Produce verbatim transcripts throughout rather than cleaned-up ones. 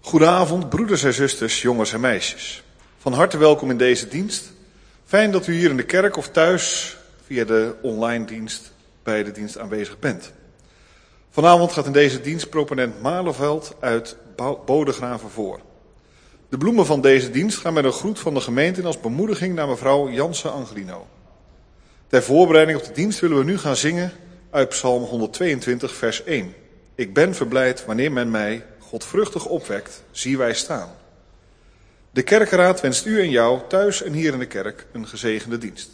Goedenavond, broeders en zusters, jongens en meisjes. Van harte welkom in deze dienst. Fijn dat u hier in de kerk of thuis via de online dienst bij de dienst aanwezig bent. Vanavond gaat in deze dienst proponent Maleveld uit Bodegraven voor. De bloemen van deze dienst gaan met een groet van de gemeente in als bemoediging naar mevrouw Jansen Angelino. Ter voorbereiding op de dienst willen we nu gaan zingen uit Psalm honderdtweeëntwintig vers één. Ik ben verblijd wanneer men mij godvruchtig opwekt, zie wij staan. De kerkenraad wenst u en jou thuis en hier in de kerk een gezegende dienst.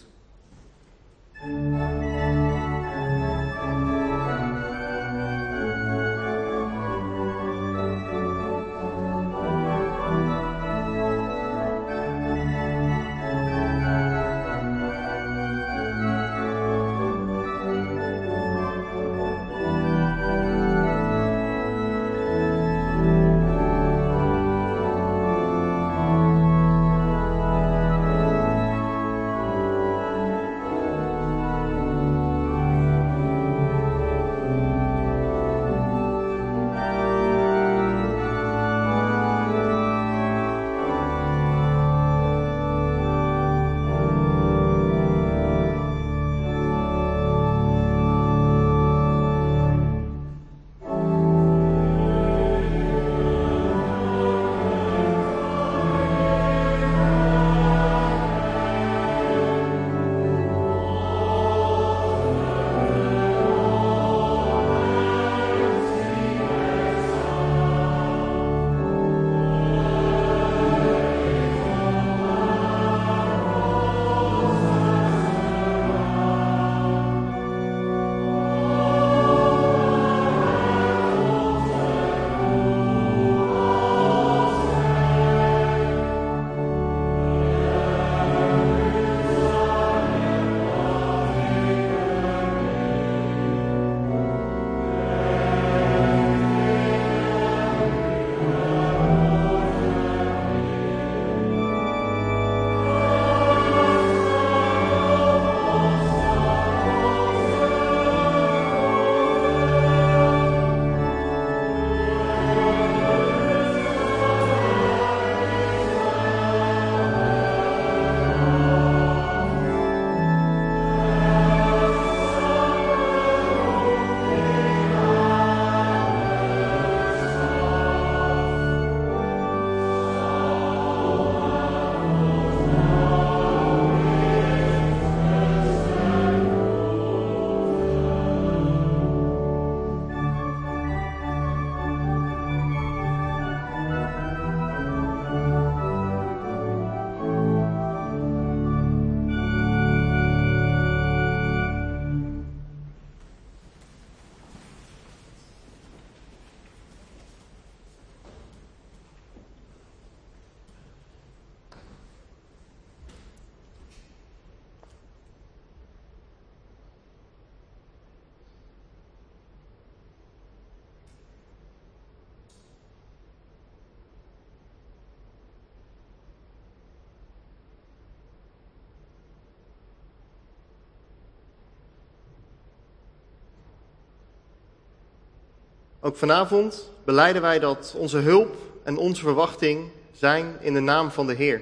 Ook vanavond belijden wij dat onze hulp en onze verwachting zijn in de naam van de Heer.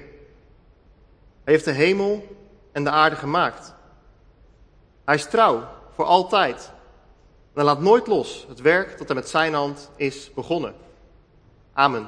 Hij heeft de hemel en de aarde gemaakt. Hij is trouw voor altijd. En hij laat nooit los het werk dat er met zijn hand is begonnen. Amen.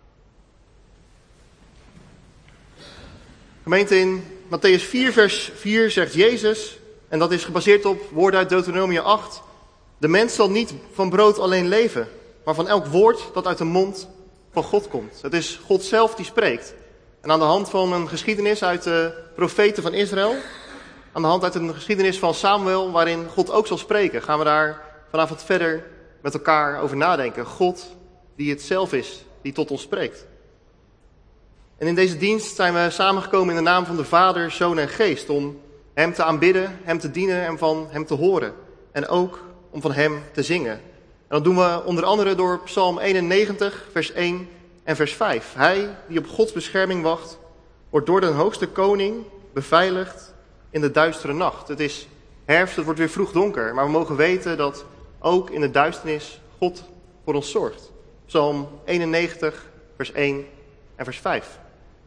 Gemeente, in Mattheüs vier vers vier zegt Jezus, en dat is gebaseerd op woorden uit Deuteronomium acht... De mens zal niet van brood alleen leven, maar van elk woord dat uit de mond van God komt. Het is God zelf die spreekt. En aan de hand van een geschiedenis uit de profeten van Israël, aan de hand uit een geschiedenis van Samuel, waarin God ook zal spreken, gaan we daar vanavond verder met elkaar over nadenken. God die het zelf is, die tot ons spreekt. En in deze dienst zijn we samengekomen in de naam van de Vader, Zoon en Geest, om hem te aanbidden, hem te dienen en van hem te horen. En ook om van hem te zingen. En dat doen we onder andere door Psalm eenennegentig, vers één en vers vijf. Hij die op Gods bescherming wacht, wordt door de hoogste koning beveiligd in de duistere nacht. Het is herfst, het wordt weer vroeg donker, maar we mogen weten dat ook in de duisternis God voor ons zorgt. Psalm eenennegentig, vers één en vers vijf.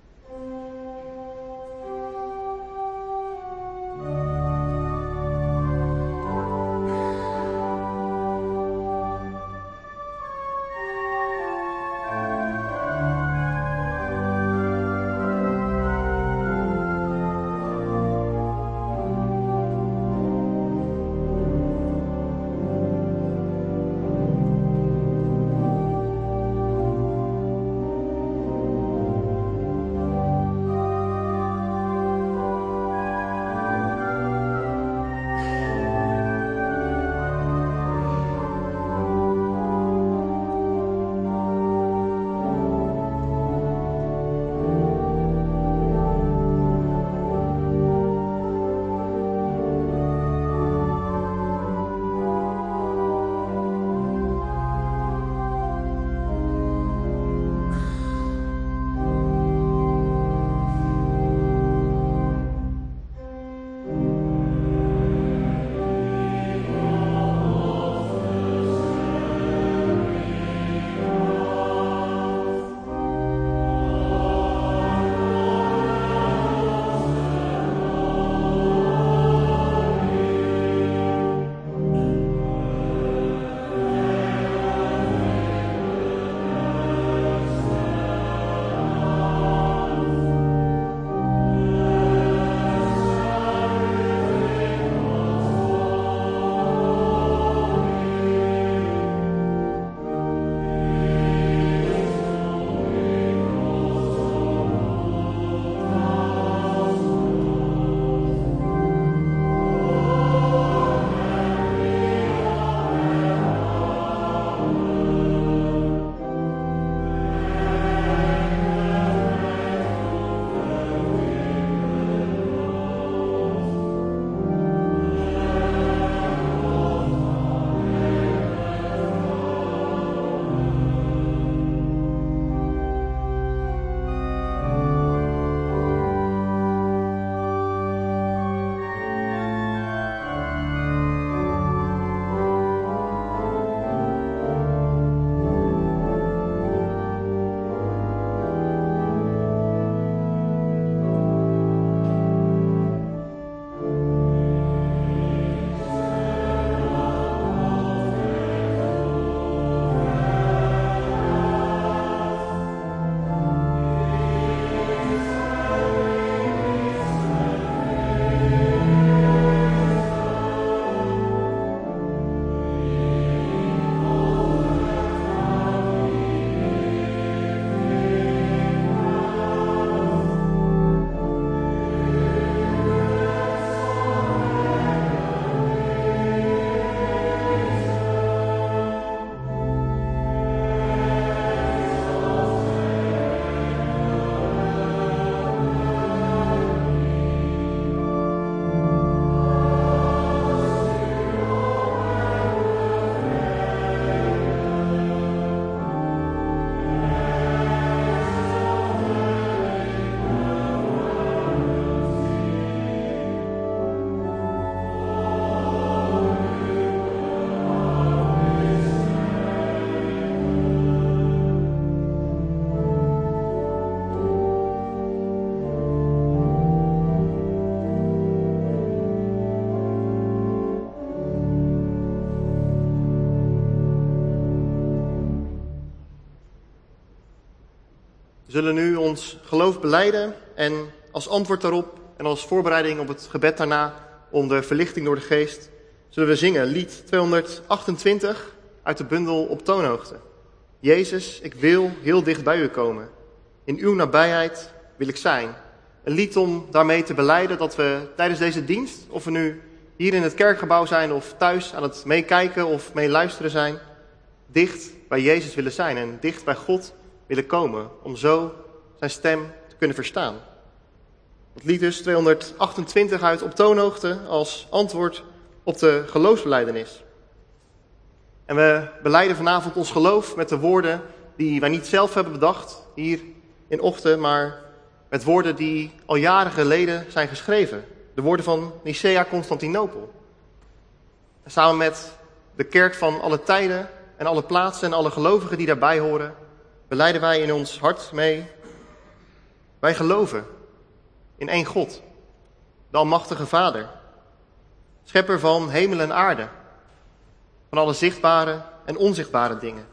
We zullen nu ons geloof belijden en als antwoord daarop en als voorbereiding op het gebed daarna om de verlichting door de geest zullen we zingen lied tweehonderdachtentwintig uit de bundel Op toonhoogte. Jezus, ik wil heel dicht bij u komen. In uw nabijheid wil ik zijn. Een lied om daarmee te belijden dat we tijdens deze dienst, of we nu hier in het kerkgebouw zijn of thuis aan het meekijken of meeluisteren zijn, dicht bij Jezus willen zijn en dicht bij God willen komen, om zo zijn stem te kunnen verstaan. Het lied is tweehonderdachtentwintig uit Op toonhoogte als antwoord op de geloofsbelijdenis. En we belijden vanavond ons geloof met de woorden die wij niet zelf hebben bedacht hier in Ochten, maar met woorden die al jaren geleden zijn geschreven. De woorden van Nicea Constantinopel. En samen met de kerk van alle tijden en alle plaatsen en alle gelovigen die daarbij horen, belijden wij in ons hart mee. Wij geloven in één God, de Almachtige Vader, schepper van hemel en aarde, van alle zichtbare en onzichtbare dingen.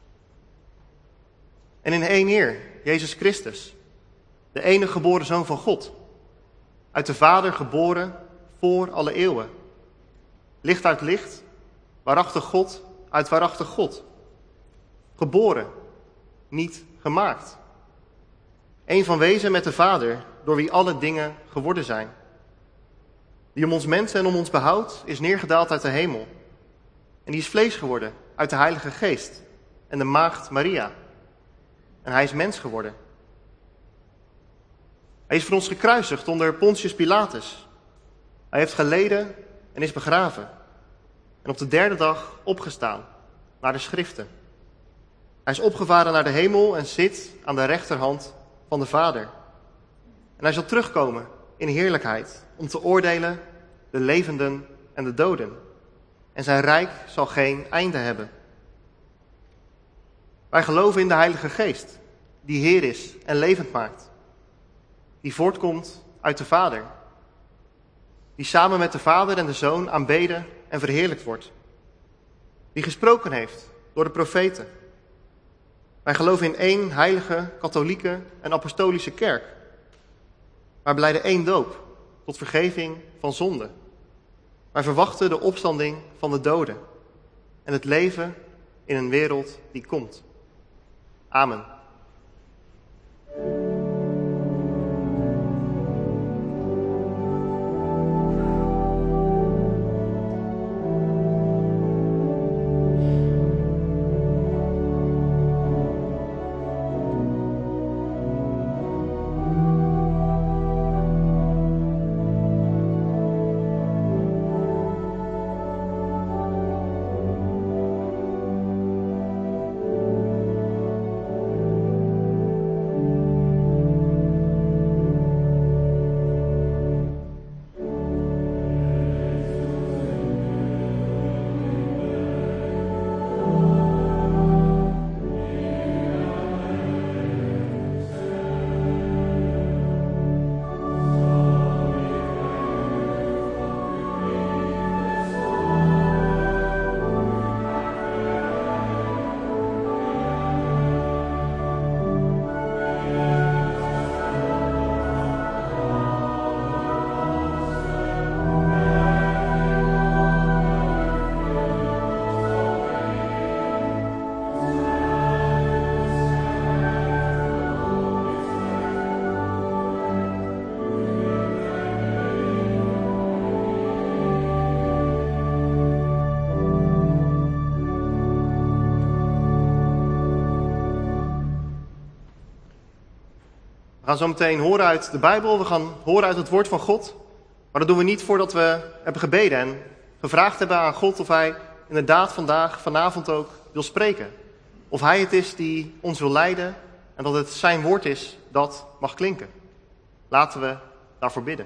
En in één Heer, Jezus Christus, de enige geboren Zoon van God, uit de Vader geboren voor alle eeuwen. Licht uit licht, waarachtig God uit waarachtig God. Geboren, niet gemaakt. Eén van wezen met de Vader, door wie alle dingen geworden zijn. Die om ons mensen en om ons behoud is neergedaald uit de hemel. En die is vlees geworden uit de Heilige Geest en de maagd Maria. En hij is mens geworden. Hij is voor ons gekruisigd onder Pontius Pilatus. Hij heeft geleden en is begraven. En op de derde dag opgestaan naar de schriften. Hij is opgevaren naar de hemel en zit aan de rechterhand van de Vader. En hij zal terugkomen in heerlijkheid om te oordelen de levenden en de doden. En zijn rijk zal geen einde hebben. Wij geloven in de Heilige Geest, die Heer is en levend maakt. Die voortkomt uit de Vader. Die samen met de Vader en de Zoon aanbeden en verheerlijkt wordt. Die gesproken heeft door de profeten. Wij geloven in één heilige, katholieke en apostolische kerk. Wij belijden één doop tot vergeving van zonde. Wij verwachten de opstanding van de doden en het leven in een wereld die komt. Amen. We gaan zo meteen horen uit de Bijbel, we gaan horen uit het woord van God. Maar dat doen we niet voordat we hebben gebeden en gevraagd hebben aan God of hij inderdaad vandaag, vanavond ook wil spreken. Of hij het is die ons wil leiden en dat het zijn woord is dat mag klinken. Laten we daarvoor bidden.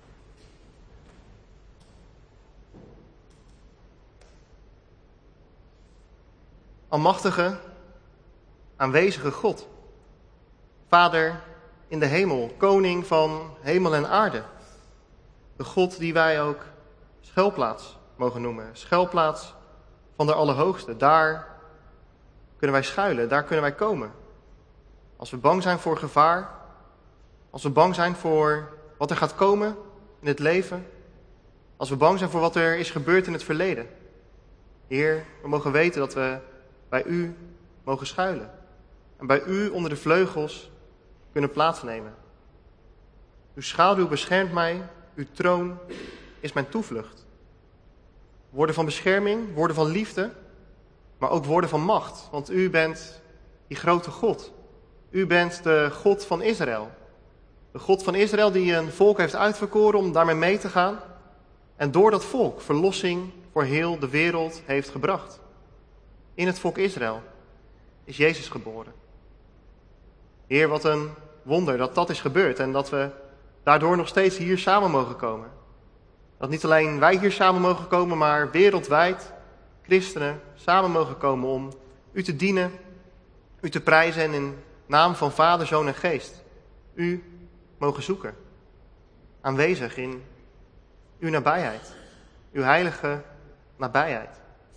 Almachtige, aanwezige God, Vader in de hemel, koning van hemel en aarde. De God die wij ook schuilplaats mogen noemen. Schuilplaats van de Allerhoogste. Daar kunnen wij schuilen, daar kunnen wij komen. Als we bang zijn voor gevaar, als we bang zijn voor wat er gaat komen in het leven, als we bang zijn voor wat er is gebeurd in het verleden. Heer, we mogen weten dat we bij u mogen schuilen. En bij u onder de vleugels kunnen plaatsnemen. Uw schaduw beschermt mij, uw troon is mijn toevlucht. Woorden van bescherming, woorden van liefde, maar ook woorden van macht. Want u bent die grote God. U bent de God van Israël. De God van Israël die een volk heeft uitverkoren om daarmee mee te gaan. En door dat volk verlossing voor heel de wereld heeft gebracht. In het volk Israël is Jezus geboren. Heer, wat een wonder dat dat is gebeurd en dat we daardoor nog steeds hier samen mogen komen. Dat niet alleen wij hier samen mogen komen, maar wereldwijd christenen samen mogen komen om u te dienen, u te prijzen en in naam van Vader, Zoon en Geest u mogen zoeken. Aanwezig in uw nabijheid, uw heilige nabijheid.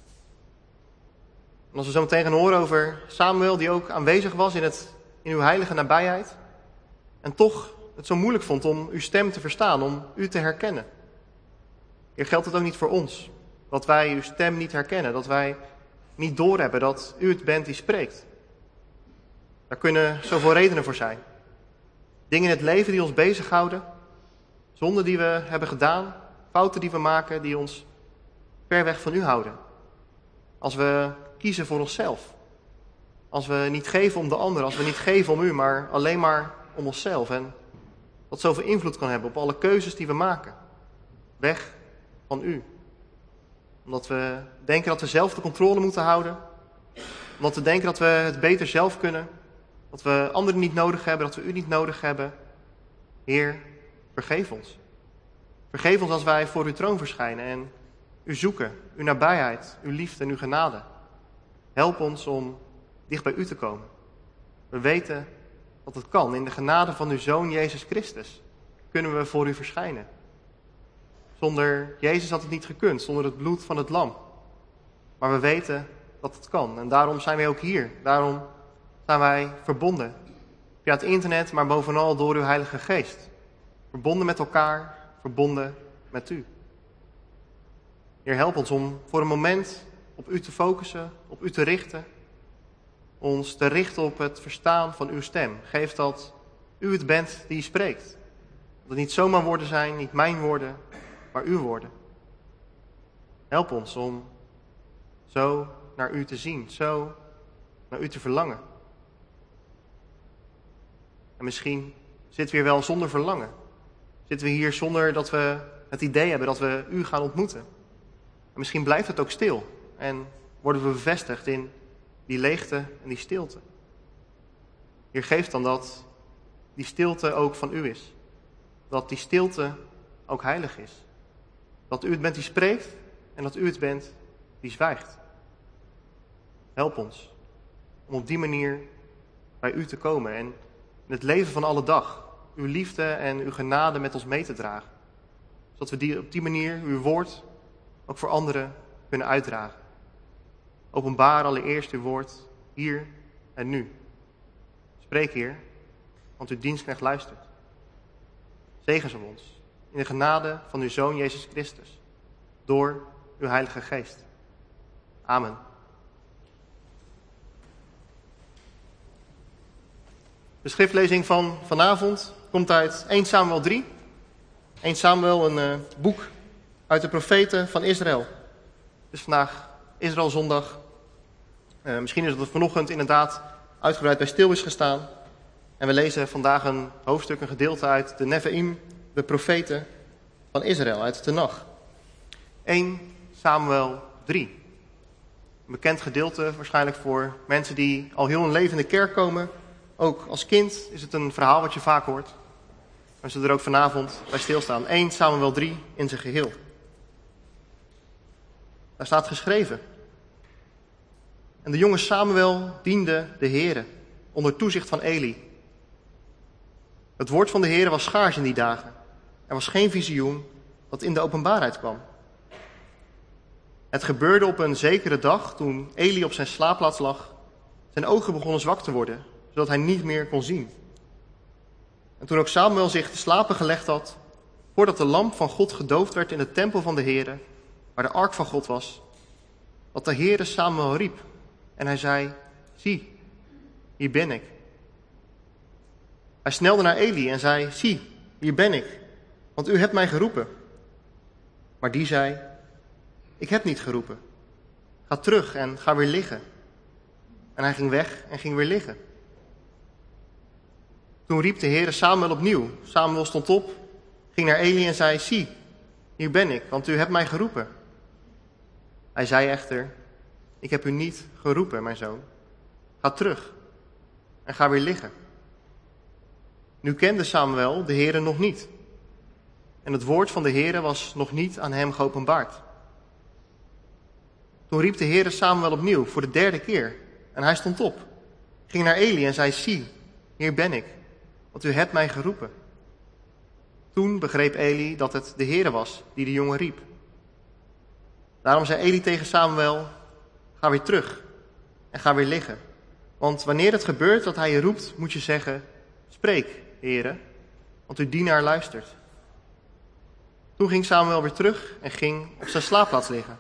En als we zo meteen gaan horen over Samuel, die ook aanwezig was in, het, in uw heilige nabijheid, en toch het zo moeilijk vond om uw stem te verstaan, om u te herkennen. Hier geldt het ook niet voor ons, dat wij uw stem niet herkennen, dat wij niet doorhebben dat u het bent die spreekt. Daar kunnen zoveel redenen voor zijn. Dingen in het leven die ons bezighouden, zonden die we hebben gedaan, fouten die we maken, die ons ver weg van u houden. Als we kiezen voor onszelf. Als we niet geven om de ander, als we niet geven om u, maar alleen maar om onszelf. En dat zoveel invloed kan hebben op alle keuzes die we maken. Weg van u. Omdat we denken dat we zelf de controle moeten houden. Omdat we denken dat we het beter zelf kunnen. Dat we anderen niet nodig hebben, dat we u niet nodig hebben. Heer, vergeef ons. Vergeef ons als wij voor uw troon verschijnen en u zoeken, uw nabijheid, uw liefde en uw genade. Help ons om dicht bij u te komen. We weten dat het kan. In de genade van uw Zoon Jezus Christus kunnen we voor u verschijnen. Zonder Jezus had het niet gekund, zonder het bloed van het lam. Maar we weten dat het kan. En daarom zijn wij ook hier. Daarom zijn wij verbonden. Via het internet, maar bovenal door uw Heilige Geest. Verbonden met elkaar, verbonden met u. Heer, help ons om voor een moment op u te focussen, op u te richten. Ons te richten op het verstaan van uw stem. Geef dat u het bent die spreekt. Dat het niet zomaar woorden zijn, niet mijn woorden, maar uw woorden. Help ons om zo naar u te zien, zo naar u te verlangen. En misschien zitten we hier wel zonder verlangen. Zitten we hier zonder dat we het idee hebben dat we u gaan ontmoeten. En misschien blijft het ook stil en worden we bevestigd in die leegte en die stilte. Heer, geef dan dat die stilte ook van u is. Dat die stilte ook heilig is. Dat u het bent die spreekt en dat u het bent die zwijgt. Help ons om op die manier bij u te komen en in het leven van alle dag uw liefde en uw genade met ons mee te dragen. Zodat we die, op die manier uw woord ook voor anderen kunnen uitdragen. Openbaar allereerst uw woord hier en nu. Spreek, Heer, want uw dienstknecht luistert. Zegen ze ons in de genade van uw Zoon Jezus Christus. Door uw Heilige Geest. Amen. De schriftlezing van vanavond komt uit Eerste Samuel drie. Eerste Samuel, een uh, boek uit de profeten van Israël. Het is vandaag Israël zondag. Uh, misschien is het vanochtend inderdaad uitgebreid bij stil is gestaan. En we lezen vandaag een hoofdstuk, een gedeelte uit de Nevi'im, de profeten van Israël, uit de Tenach. Eerste Samuel drie. Een bekend gedeelte waarschijnlijk voor mensen die al heel hun leven in de kerk komen. Ook als kind is het een verhaal wat je vaak hoort. We zullen er ook vanavond bij stilstaan. Eerste Samuel drie in zijn geheel. Daar staat geschreven. En de jonge Samuel diende de Heere onder toezicht van Eli. Het woord van de Heere was schaars in die dagen. Er was geen visioen dat in de openbaarheid kwam. Het gebeurde op een zekere dag toen Eli op zijn slaapplaats lag. Zijn ogen begonnen zwak te worden, zodat hij niet meer kon zien. En toen ook Samuel zich te slapen gelegd had, voordat de lamp van God gedoofd werd in de tempel van de Heere, waar de ark van God was, dat de Heere Samuel riep. En hij zei, zie, hier ben ik. Hij snelde naar Eli en zei, zie, hier ben ik, want u hebt mij geroepen. Maar die zei, ik heb niet geroepen. Ga terug en ga weer liggen. En hij ging weg en ging weer liggen. Toen riep de Heere Samuel opnieuw. Samuel stond op, ging naar Eli en zei, zie, hier ben ik, want u hebt mij geroepen. Hij zei echter, ik heb u niet geroepen, mijn zoon. Ga terug en ga weer liggen. Nu kende Samuel de Heere nog niet. En het woord van de Heere was nog niet aan hem geopenbaard. Toen riep de Heere Samuel opnieuw voor de derde keer. En hij stond op, ging naar Eli en zei, zie, hier ben ik, want u hebt mij geroepen. Toen begreep Eli dat het de Heere was die de jongen riep. Daarom zei Eli tegen Samuel, ga weer terug en ga weer liggen. Want wanneer het gebeurt dat hij je roept, moet je zeggen, spreek, Heere, want uw dienaar luistert. Toen ging Samuel weer terug en ging op zijn slaapplaats liggen.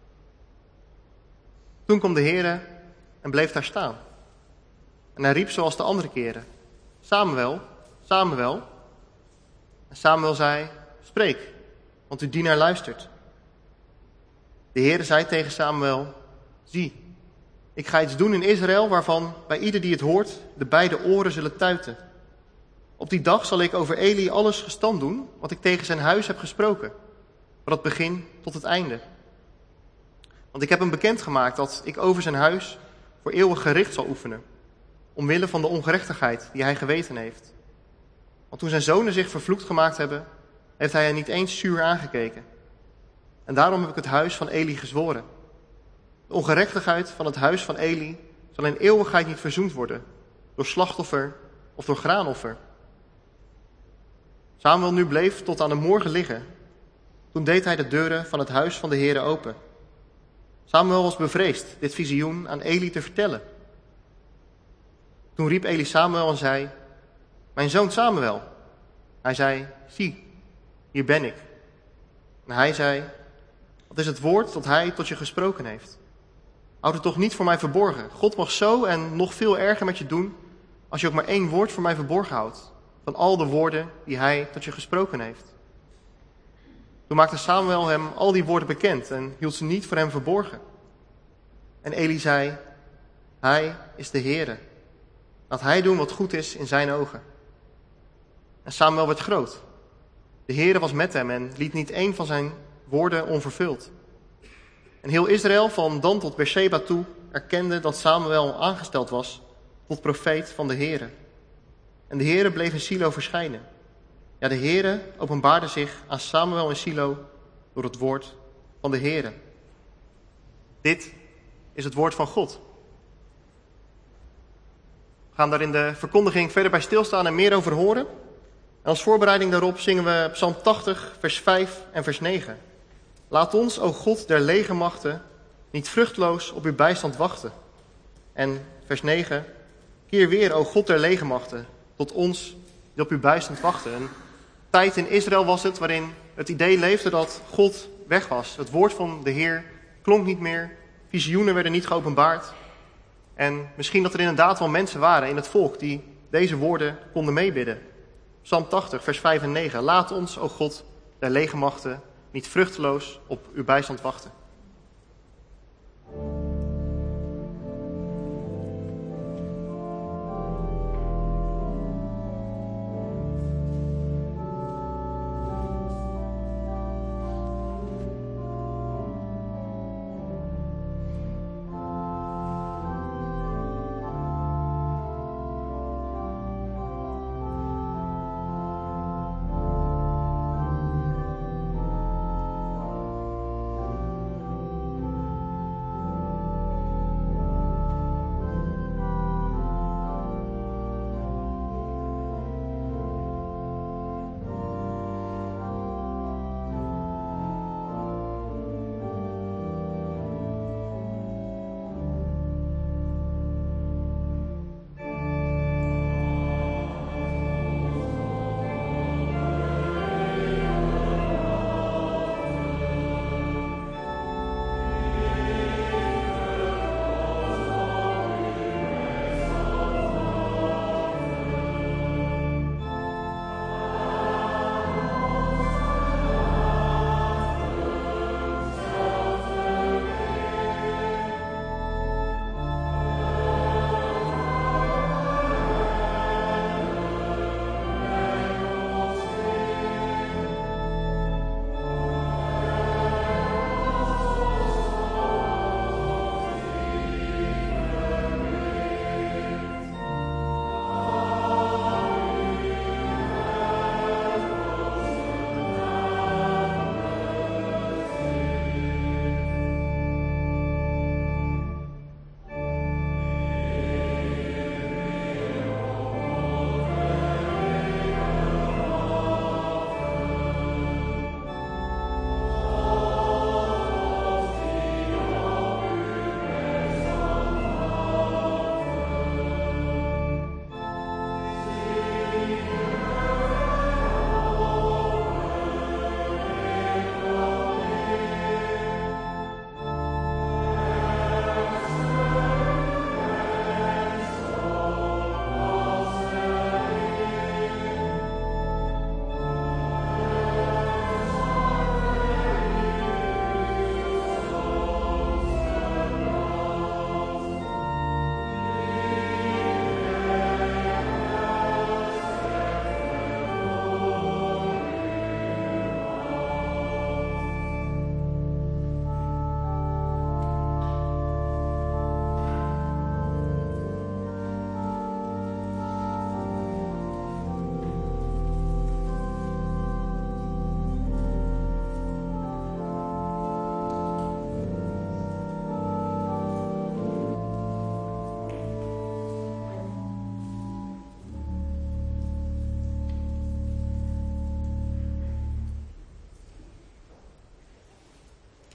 Toen kwam de Heere en bleef daar staan. En hij riep zoals de andere keren, Samuel, Samuel. En Samuel zei, spreek, want uw dienaar luistert. De Heere zei tegen Samuel, zie, ik ga iets doen in Israël waarvan bij ieder die het hoort de beide oren zullen tuiten. Op die dag zal ik over Eli alles gestand doen wat ik tegen zijn huis heb gesproken, van het begin tot het einde. Want ik heb hem bekendgemaakt dat ik over zijn huis voor eeuwig gericht zal oefenen, omwille van de ongerechtigheid die hij geweten heeft. Want toen zijn zonen zich vervloekt gemaakt hebben, heeft hij hen niet eens zuur aangekeken. En daarom heb ik het huis van Eli gezworen. De ongerechtigheid van het huis van Eli zal in eeuwigheid niet verzoend worden, door slachtoffer of door graanoffer. Samuel nu bleef tot aan de morgen liggen. Toen deed hij de deuren van het huis van de Heere open. Samuel was bevreesd dit visioen aan Eli te vertellen. Toen riep Eli Samuel en zei, mijn zoon Samuel. Hij zei, zie, hier ben ik. En hij zei, wat is het woord dat hij tot je gesproken heeft? Houd het toch niet voor mij verborgen. God mag zo en nog veel erger met je doen, als je ook maar één woord voor mij verborgen houdt, van al de woorden die hij tot je gesproken heeft. Toen maakte Samuel hem al die woorden bekend en hield ze niet voor hem verborgen. En Eli zei, hij is de Heere. Laat hij doen wat goed is in zijn ogen. En Samuel werd groot. De Heere was met hem en liet niet één van zijn woorden onvervuld. En heel Israël, van Dan tot Beersheba toe, erkende dat Samuel aangesteld was tot profeet van de Heere. En de Heere bleef in Silo verschijnen. Ja, de Heere openbaarde zich aan Samuel in Silo door het woord van de Heere. Dit is het woord van God. We gaan daar in de verkondiging verder bij stilstaan en meer over horen. En als voorbereiding daarop zingen we Psalm tachtig, vers vijf en vers negen. Laat ons, o God der legermachten, niet vruchtloos op uw bijstand wachten. En vers negen. Keer weer, o God der legermachten, tot ons die op uw bijstand wachten. Een tijd in Israël was het waarin het idee leefde dat God weg was. Het woord van de Heer klonk niet meer. Visioenen werden niet geopenbaard. En misschien dat er inderdaad wel mensen waren in het volk die deze woorden konden meebidden. Psalm tachtig, vers vijf en negen. Laat ons, o God der legermachten, niet vruchteloos op uw bijstand wachten.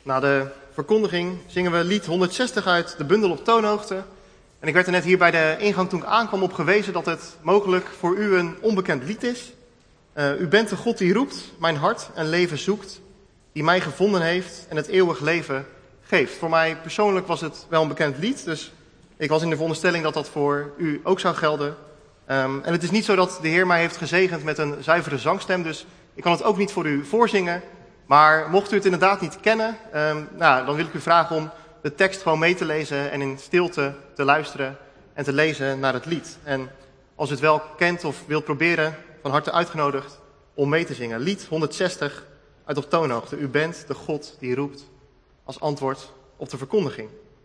Na de verkondiging zingen we lied honderdzestig uit de bundel op toonhoogte. En ik werd er net hier bij de ingang toen ik aankwam op gewezen dat het mogelijk voor u een onbekend lied is. Uh, u bent de God die roept, mijn hart en leven zoekt, die mij gevonden heeft en het eeuwig leven geeft. Voor mij persoonlijk was het wel een bekend lied, dus ik was in de veronderstelling dat dat voor u ook zou gelden. Um, en het is niet zo dat de Heer mij heeft gezegend met een zuivere zangstem, dus ik kan het ook niet voor u voorzingen. Maar mocht u het inderdaad niet kennen, um, nou, dan wil ik u vragen om de tekst gewoon mee te lezen en in stilte te luisteren en te lezen naar het lied. En als u het wel kent of wilt proberen, van harte uitgenodigd om mee te zingen. Lied honderdzestig uit op toonhoogte. U bent de God die roept als antwoord op de verkondiging.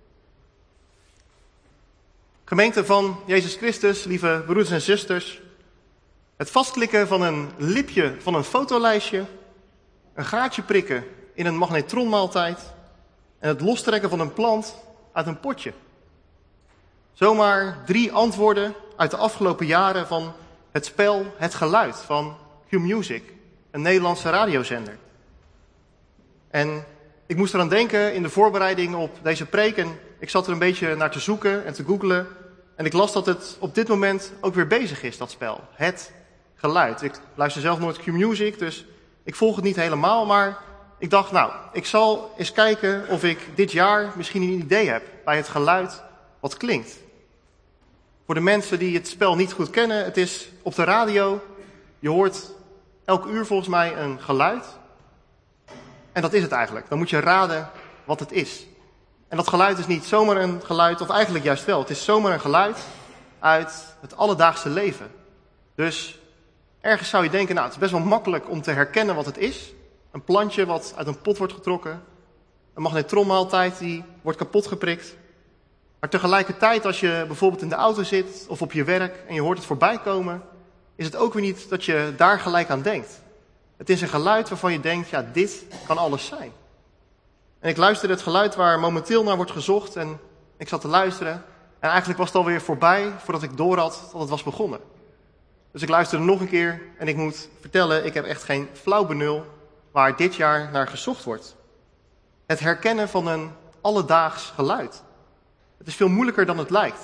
Gemeente van Jezus Christus, lieve broeders en zusters. Het vastklikken van een lipje van een fotolijstje, een gaatje prikken in een magnetronmaaltijd en het lostrekken van een plant uit een potje. Zomaar drie antwoorden uit de afgelopen jaren van het spel Het Geluid van Q-Music, een Nederlandse radiozender. En ik moest eraan denken in de voorbereiding op deze preek en ik zat er een beetje naar te zoeken en te googlen. En ik las dat het op dit moment ook weer bezig is, dat spel. Het Geluid. Ik luister zelf nooit Q-Music, dus ik volg het niet helemaal. Maar ik dacht, nou, ik zal eens kijken of ik dit jaar misschien een idee heb bij het geluid wat klinkt. Voor de mensen die het spel niet goed kennen, het is op de radio. Je hoort elk uur volgens mij een geluid. En dat is het eigenlijk. Dan moet je raden wat het is. En dat geluid is niet zomaar een geluid, of eigenlijk juist wel. Het is zomaar een geluid uit het alledaagse leven. Dus ergens zou je denken, nou, het is best wel makkelijk om te herkennen wat het is. Een plantje wat uit een pot wordt getrokken. Een magnetronmaaltijd die wordt kapot geprikt. Maar tegelijkertijd, als je bijvoorbeeld in de auto zit of op je werk en je hoort het voorbij komen, is het ook weer niet dat je daar gelijk aan denkt. Het is een geluid waarvan je denkt, ja, dit kan alles zijn. En ik luisterde het geluid waar momenteel naar wordt gezocht en ik zat te luisteren. En eigenlijk was het alweer voorbij voordat ik door had dat het was begonnen. Dus ik luisterde nog een keer en ik moet vertellen, ik heb echt geen flauw benul waar dit jaar naar gezocht wordt. Het herkennen van een alledaags geluid. Het is veel moeilijker dan het lijkt.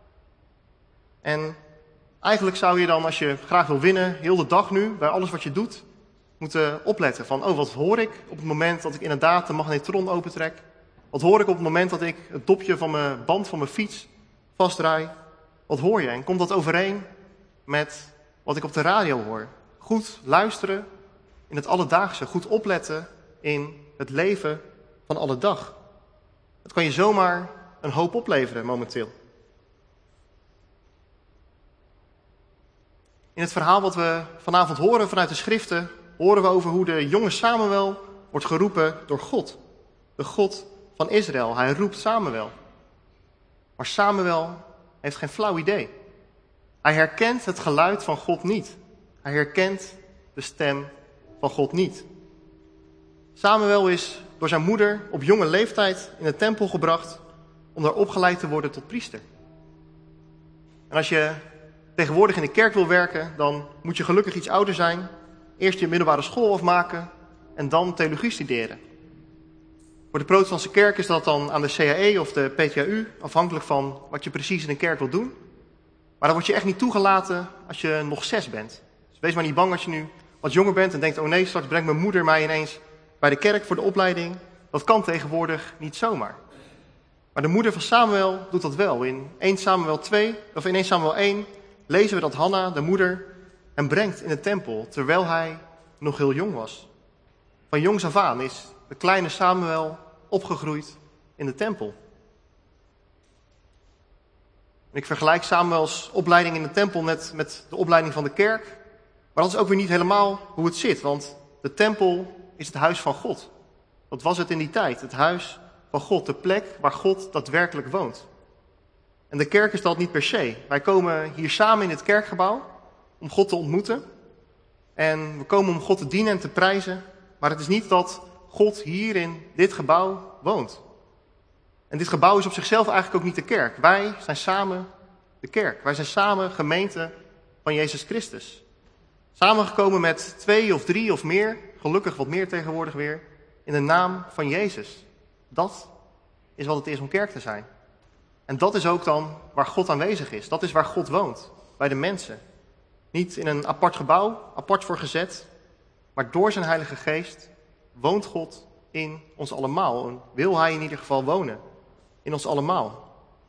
En eigenlijk zou je dan, als je graag wil winnen, heel de dag nu, bij alles wat je doet, moeten opletten van, oh, wat hoor ik op het moment dat ik inderdaad de magnetron opentrek? Wat hoor ik op het moment dat ik het dopje van mijn band van mijn fiets vastdraai? Wat hoor je? En komt dat overeen met wat ik op de radio hoor? Goed luisteren in het alledaagse, goed opletten in het leven van alle dag. Dat kan je zomaar een hoop opleveren momenteel. In het verhaal wat we vanavond horen vanuit de schriften, horen we over hoe de jonge Samuel wordt geroepen door God. De God van Israël. Hij roept Samuel. Maar Samuel heeft geen flauw idee. Hij herkent het geluid van God niet. Hij herkent de stem van God niet. Samuel is door zijn moeder op jonge leeftijd in de tempel gebracht om daar opgeleid te worden tot priester. En als je tegenwoordig in de kerk wil werken, dan moet je gelukkig iets ouder zijn. Eerst je middelbare school afmaken en dan theologie studeren. Voor de protestantse kerk is dat dan aan de C H E of de P T H U, afhankelijk van wat je precies in een kerk wilt doen. Maar dan word je echt niet toegelaten als je nog zes bent. Dus wees maar niet bang als je nu wat jonger bent en denkt, oh nee, straks brengt mijn moeder mij ineens bij de kerk voor de opleiding. Dat kan tegenwoordig niet zomaar. Maar de moeder van Samuel doet dat wel. In Eerste Samuel twee, of in Eerste Samuel één lezen we dat Hanna, de moeder, hem brengt in de tempel, terwijl hij nog heel jong was. Van jongs af aan is de kleine Samuel opgegroeid in de tempel. En ik vergelijk Samuels opleiding in de tempel net met de opleiding van de kerk. Maar dat is ook weer niet helemaal hoe het zit, want de tempel is het huis van God. Dat was het in die tijd, het huis van God, de plek waar God daadwerkelijk woont. En de kerk is dat niet per se. Wij komen hier samen in het kerkgebouw om God te ontmoeten. En we komen om God te dienen en te prijzen. Maar het is niet dat God hier in dit gebouw woont. En dit gebouw is op zichzelf eigenlijk ook niet de kerk. Wij zijn samen de kerk. Wij zijn samen gemeente van Jezus Christus. Samengekomen met twee of drie of meer, gelukkig wat meer tegenwoordig weer, in de naam van Jezus. Dat is wat het is om kerk te zijn. En dat is ook dan waar God aanwezig is. Dat is waar God woont, bij de mensen. Niet in een apart gebouw, apart voor gezet, maar door zijn Heilige Geest woont God in ons allemaal. En wil hij in ieder geval wonen in ons allemaal.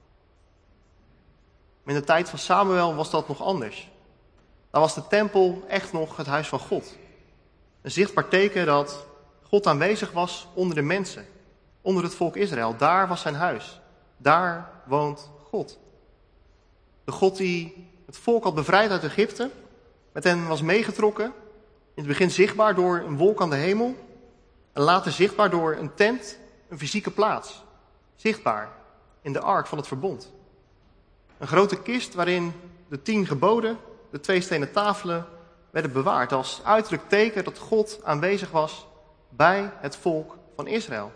In de tijd van Samuel was dat nog anders. Daar was de tempel echt nog het huis van God. Een zichtbaar teken dat God aanwezig was onder de mensen. Onder het volk Israël. Daar was zijn huis. Daar woont God. De God die het volk had bevrijd uit Egypte. Met hen was meegetrokken. In het begin zichtbaar door een wolk aan de hemel. En later zichtbaar door een tent, een fysieke plaats. Zichtbaar in de ark van het verbond. Een grote kist waarin de tien geboden, de twee stenen tafelen, werden bewaard. Als uiterlijk teken dat God aanwezig was bij het volk van Israël.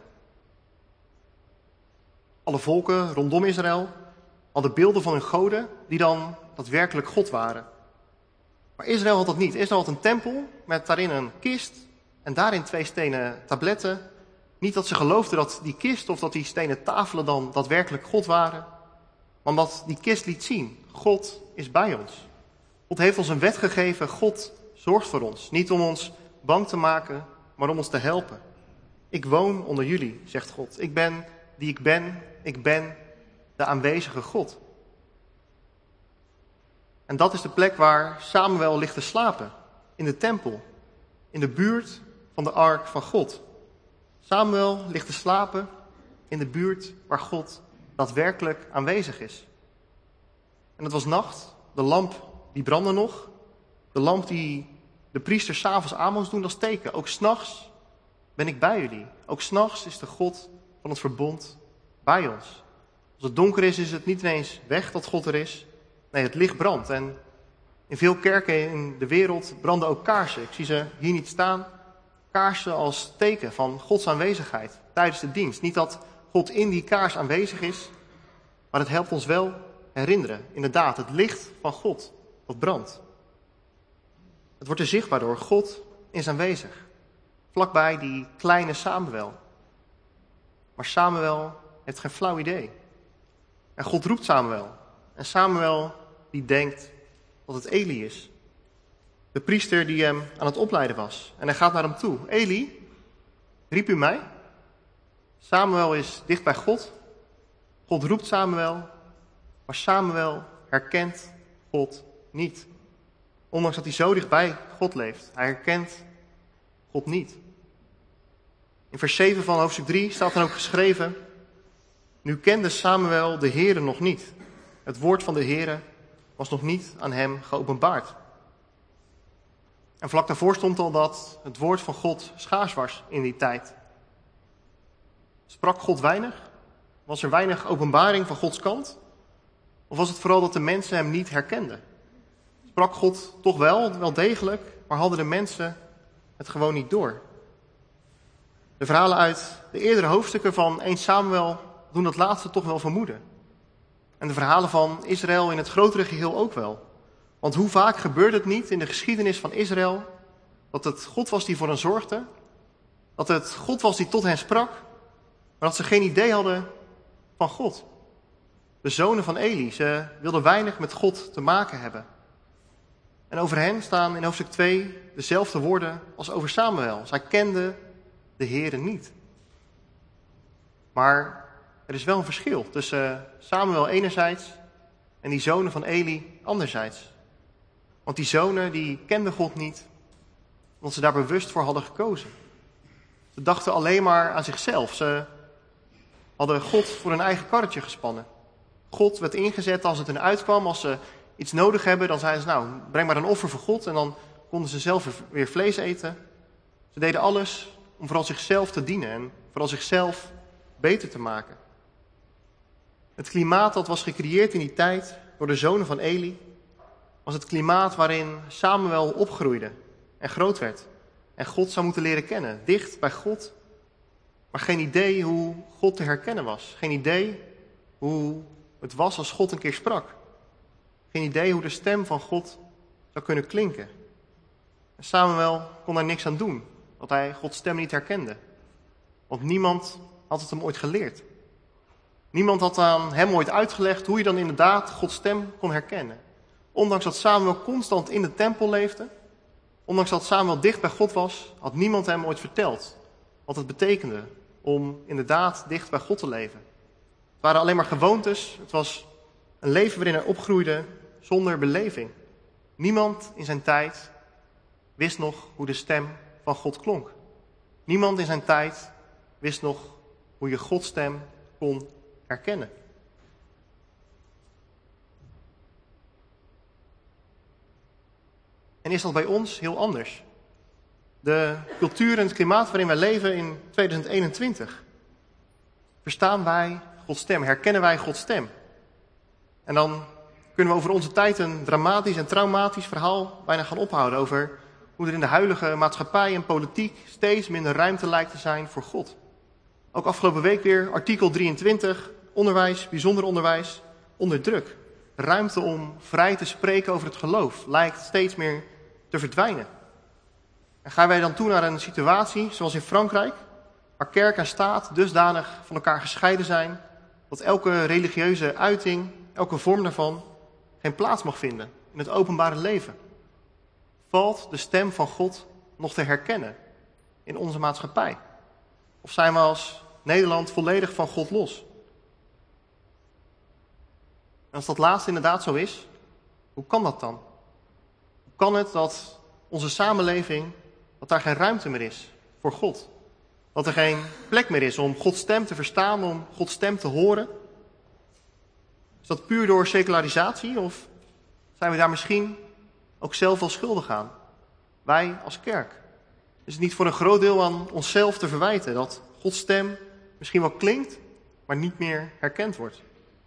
Alle volken rondom Israël hadden beelden van hun goden die dan daadwerkelijk God waren. Maar Israël had dat niet. Israël had een tempel met daarin een kist en daarin twee stenen tabletten. Niet dat ze geloofden dat die kist of dat die stenen tafelen dan daadwerkelijk God waren. Maar omdat die kist liet zien, God is bij ons. God heeft ons een wet gegeven, God zorgt voor ons. Niet om ons bang te maken, maar om ons te helpen. Ik woon onder jullie, zegt God. Ik ben die ik ben, ik ben de aanwezige God. En dat is de plek waar Samuel ligt te slapen, in de tempel, in de buurt van de ark van God. Samuel ligt te slapen in de buurt waar God daadwerkelijk aanwezig is. En het was nacht, de lamp die brandde nog, de lamp die de priester 's avonds aan moest doen als teken. Ook 's nachts ben ik bij jullie. Ook 's nachts is de God van het verbond bij ons. Als het donker is, is het niet ineens weg dat God er is. Nee, het licht brandt. En in veel kerken in de wereld branden ook kaarsen. Ik zie ze hier niet staan. Kaarsen als teken van Gods aanwezigheid tijdens de dienst. Niet dat God in die kaars aanwezig is, maar het helpt ons wel herinneren. Inderdaad, het licht van God dat brandt. Het wordt er zichtbaar door. God is aanwezig. Vlakbij die kleine Samuel. Maar Samuel heeft geen flauw idee. En God roept Samuel. En Samuel die denkt dat het Eli is. De priester die hem aan het opleiden was. En hij gaat naar hem toe. Eli, riep u mij? Samuel is dicht bij God. God roept Samuel. Maar Samuel herkent God niet. Ondanks dat hij zo dichtbij God leeft. Hij herkent God niet. In vers zeven van hoofdstuk drie staat dan ook geschreven: nu kende Samuel de Heere nog niet. Het woord van de Heere was nog niet aan hem geopenbaard. En vlak daarvoor stond al dat het woord van God schaars was in die tijd. Sprak God weinig? Was er weinig openbaring van Gods kant? Of was het vooral dat de mensen hem niet herkenden? Sprak God toch wel, wel degelijk, maar hadden de mensen het gewoon niet door? De verhalen uit de eerdere hoofdstukken van eerste Samuel doen dat laatste toch wel vermoeden. En de verhalen van Israël in het grotere geheel ook wel. Want hoe vaak gebeurde het niet in de geschiedenis van Israël dat het God was die voor hen zorgde, dat het God was die tot hen sprak, maar dat ze geen idee hadden van God. De zonen van Eli, ze wilden weinig met God te maken hebben. En over hen staan in hoofdstuk twee dezelfde woorden als over Samuel. Zij kenden de Heere niet. Maar er is wel een verschil tussen Samuel enerzijds en die zonen van Eli anderzijds. Want die zonen die kenden God niet, omdat ze daar bewust voor hadden gekozen. Ze dachten alleen maar aan zichzelf. Ze hadden God voor hun eigen karretje gespannen. God werd ingezet als het hen uitkwam. Als ze iets nodig hebben, dan zeiden ze, nou, breng maar een offer voor God. En dan konden ze zelf weer vlees eten. Ze deden alles om vooral zichzelf te dienen en vooral zichzelf beter te maken. Het klimaat dat was gecreëerd in die tijd door de zonen van Eli, was het klimaat waarin Samuel opgroeide en groot werd. En God zou moeten leren kennen, dicht bij God, maar geen idee hoe God te herkennen was. Geen idee hoe het was als God een keer sprak. Geen idee hoe de stem van God zou kunnen klinken. En Samuel kon daar niks aan doen, dat hij Gods stem niet herkende. Want niemand had het hem ooit geleerd. Niemand had aan hem ooit uitgelegd hoe je dan inderdaad Gods stem kon herkennen. Ondanks dat Samuel constant in de tempel leefde, ondanks dat Samuel dicht bij God was, had niemand hem ooit verteld wat het betekende om inderdaad dicht bij God te leven. Het waren alleen maar gewoontes, het was een leven waarin hij opgroeide zonder beleving. Niemand in zijn tijd wist nog hoe de stem van God klonk. Niemand in zijn tijd wist nog hoe je Gods stem kon herkennen. En is dat bij ons heel anders? De cultuur en het klimaat waarin wij leven in tweeduizend eenentwintig. Verstaan wij Gods stem? Herkennen wij Gods stem? En dan kunnen we over onze tijd een dramatisch en traumatisch verhaal bijna gaan ophouden over hoe er in de huidige maatschappij en politiek steeds minder ruimte lijkt te zijn voor God. Ook afgelopen week weer artikel drieëntwintig, onderwijs, bijzonder onderwijs, onder druk. Ruimte om vrij te spreken over het geloof lijkt steeds meer te verdwijnen. En gaan wij dan toe naar een situatie zoals in Frankrijk, waar kerk en staat dusdanig van elkaar gescheiden zijn, dat elke religieuze uiting, elke vorm daarvan, geen plaats mag vinden in het openbare leven. Valt de stem van God nog te herkennen in onze maatschappij? Of zijn we als Nederland volledig van God los? En als dat laatste inderdaad zo is, hoe kan dat dan? Hoe kan het dat onze samenleving, dat daar geen ruimte meer is voor God? Dat er geen plek meer is om Gods stem te verstaan, om Gods stem te horen? Is dat puur door secularisatie of zijn we daar misschien ook zelf wel schuldig aan? Wij als kerk. Is het niet voor een groot deel aan onszelf te verwijten dat Gods stem misschien wel klinkt, maar niet meer herkend wordt?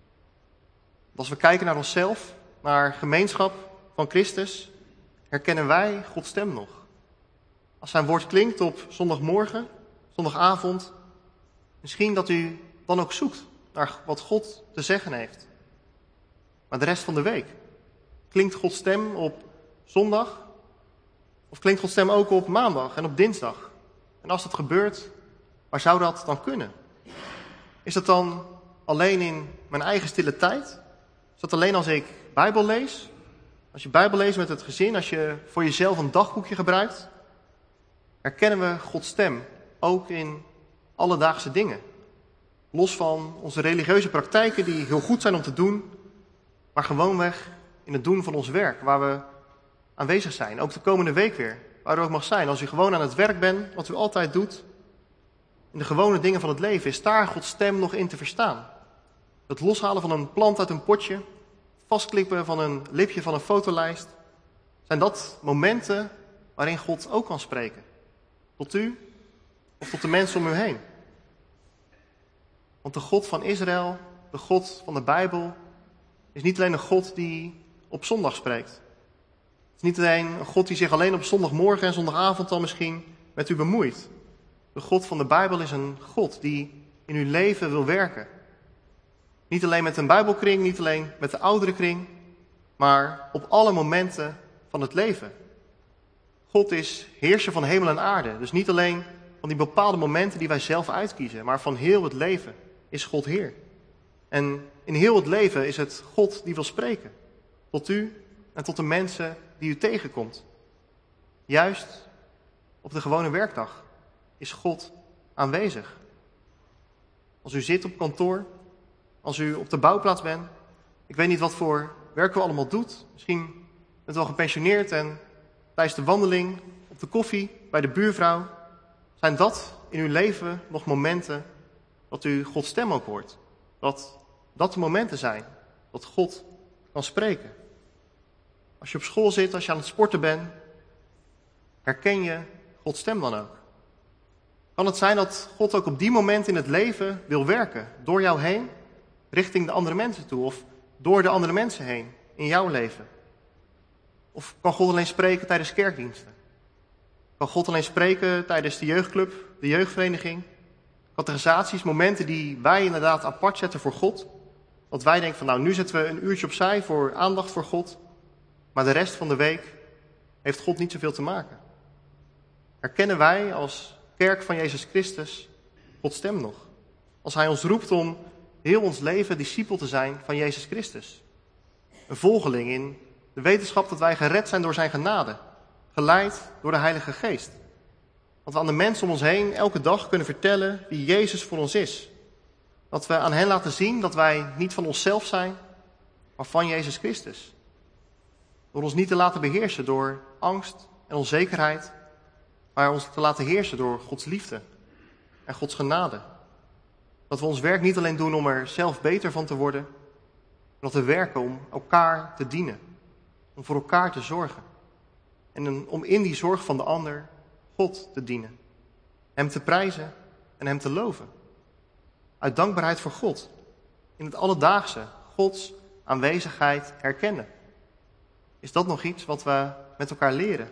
Als we kijken naar onszelf, naar gemeenschap van Christus, herkennen wij Gods stem nog. Als zijn woord klinkt op zondagmorgen, zondagavond, misschien dat u dan ook zoekt naar wat God te zeggen heeft. Maar de rest van de week, klinkt Gods stem op zondag? Of klinkt Gods stem ook op maandag en op dinsdag? En als dat gebeurt, waar zou dat dan kunnen? Is dat dan alleen in mijn eigen stille tijd? Is dat alleen als ik Bijbel lees? Als je Bijbel leest met het gezin, als je voor jezelf een dagboekje gebruikt? Herkennen we Gods stem ook in alledaagse dingen? Los van onze religieuze praktijken die heel goed zijn om te doen, maar gewoonweg in het doen van ons werk, waar we aanwezig zijn. Ook de komende week weer, waar u ook mag zijn. Als u gewoon aan het werk bent, wat u altijd doet, in de gewone dingen van het leven, is daar Gods stem nog in te verstaan. Het loshalen van een plant uit een potje, vastklippen van een lipje van een fotolijst, zijn dat momenten waarin God ook kan spreken. Tot u of tot de mensen om u heen. Want de God van Israël, de God van de Bijbel, is niet alleen een God die op zondag spreekt. Het is niet alleen een God die zich alleen op zondagmorgen en zondagavond dan misschien met u bemoeit. De God van de Bijbel is een God die in uw leven wil werken. Niet alleen met een Bijbelkring, niet alleen met de ouderenkring, maar op alle momenten van het leven. God is heerser van hemel en aarde. Dus niet alleen van die bepaalde momenten die wij zelf uitkiezen, maar van heel het leven is God Heer. En in heel het leven is het God die wil spreken. Tot u en tot de mensen die u tegenkomt. Juist op de gewone werkdag is God aanwezig. Als u zit op kantoor, als u op de bouwplaats bent, ik weet niet wat voor werk u allemaal doet. Misschien bent u wel gepensioneerd en tijdens de wandeling, op de koffie, bij de buurvrouw. Zijn dat in uw leven nog momenten dat u Gods stem ook hoort? Dat dat de momenten zijn dat God kan spreken. Als je op school zit, als je aan het sporten bent, herken je Gods stem dan ook? Kan het zijn dat God ook op die momenten in het leven wil werken, door jou heen, richting de andere mensen toe, of door de andere mensen heen, in jouw leven? Of kan God alleen spreken tijdens kerkdiensten? Kan God alleen spreken tijdens de jeugdclub, de jeugdvereniging, categorisaties, momenten die wij inderdaad apart zetten voor God? Dat wij denken van nou, nu zetten we een uurtje opzij voor aandacht voor God, maar de rest van de week heeft God niet zoveel te maken. Herkennen wij als kerk van Jezus Christus Gods stem nog? Als hij ons roept om heel ons leven discipel te zijn van Jezus Christus. Een volgeling in de wetenschap dat wij gered zijn door zijn genade. Geleid door de Heilige Geest. Dat we aan de mensen om ons heen elke dag kunnen vertellen wie Jezus voor ons is. Dat we aan hen laten zien dat wij niet van onszelf zijn, maar van Jezus Christus. Door ons niet te laten beheersen door angst en onzekerheid, maar ons te laten heersen door Gods liefde en Gods genade. Dat we ons werk niet alleen doen om er zelf beter van te worden, maar dat we werken om elkaar te dienen, om voor elkaar te zorgen. En om in die zorg van de ander God te dienen, hem te prijzen en hem te loven. Uit dankbaarheid voor God, in het alledaagse, Gods aanwezigheid herkennen. Is dat nog iets wat we met elkaar leren?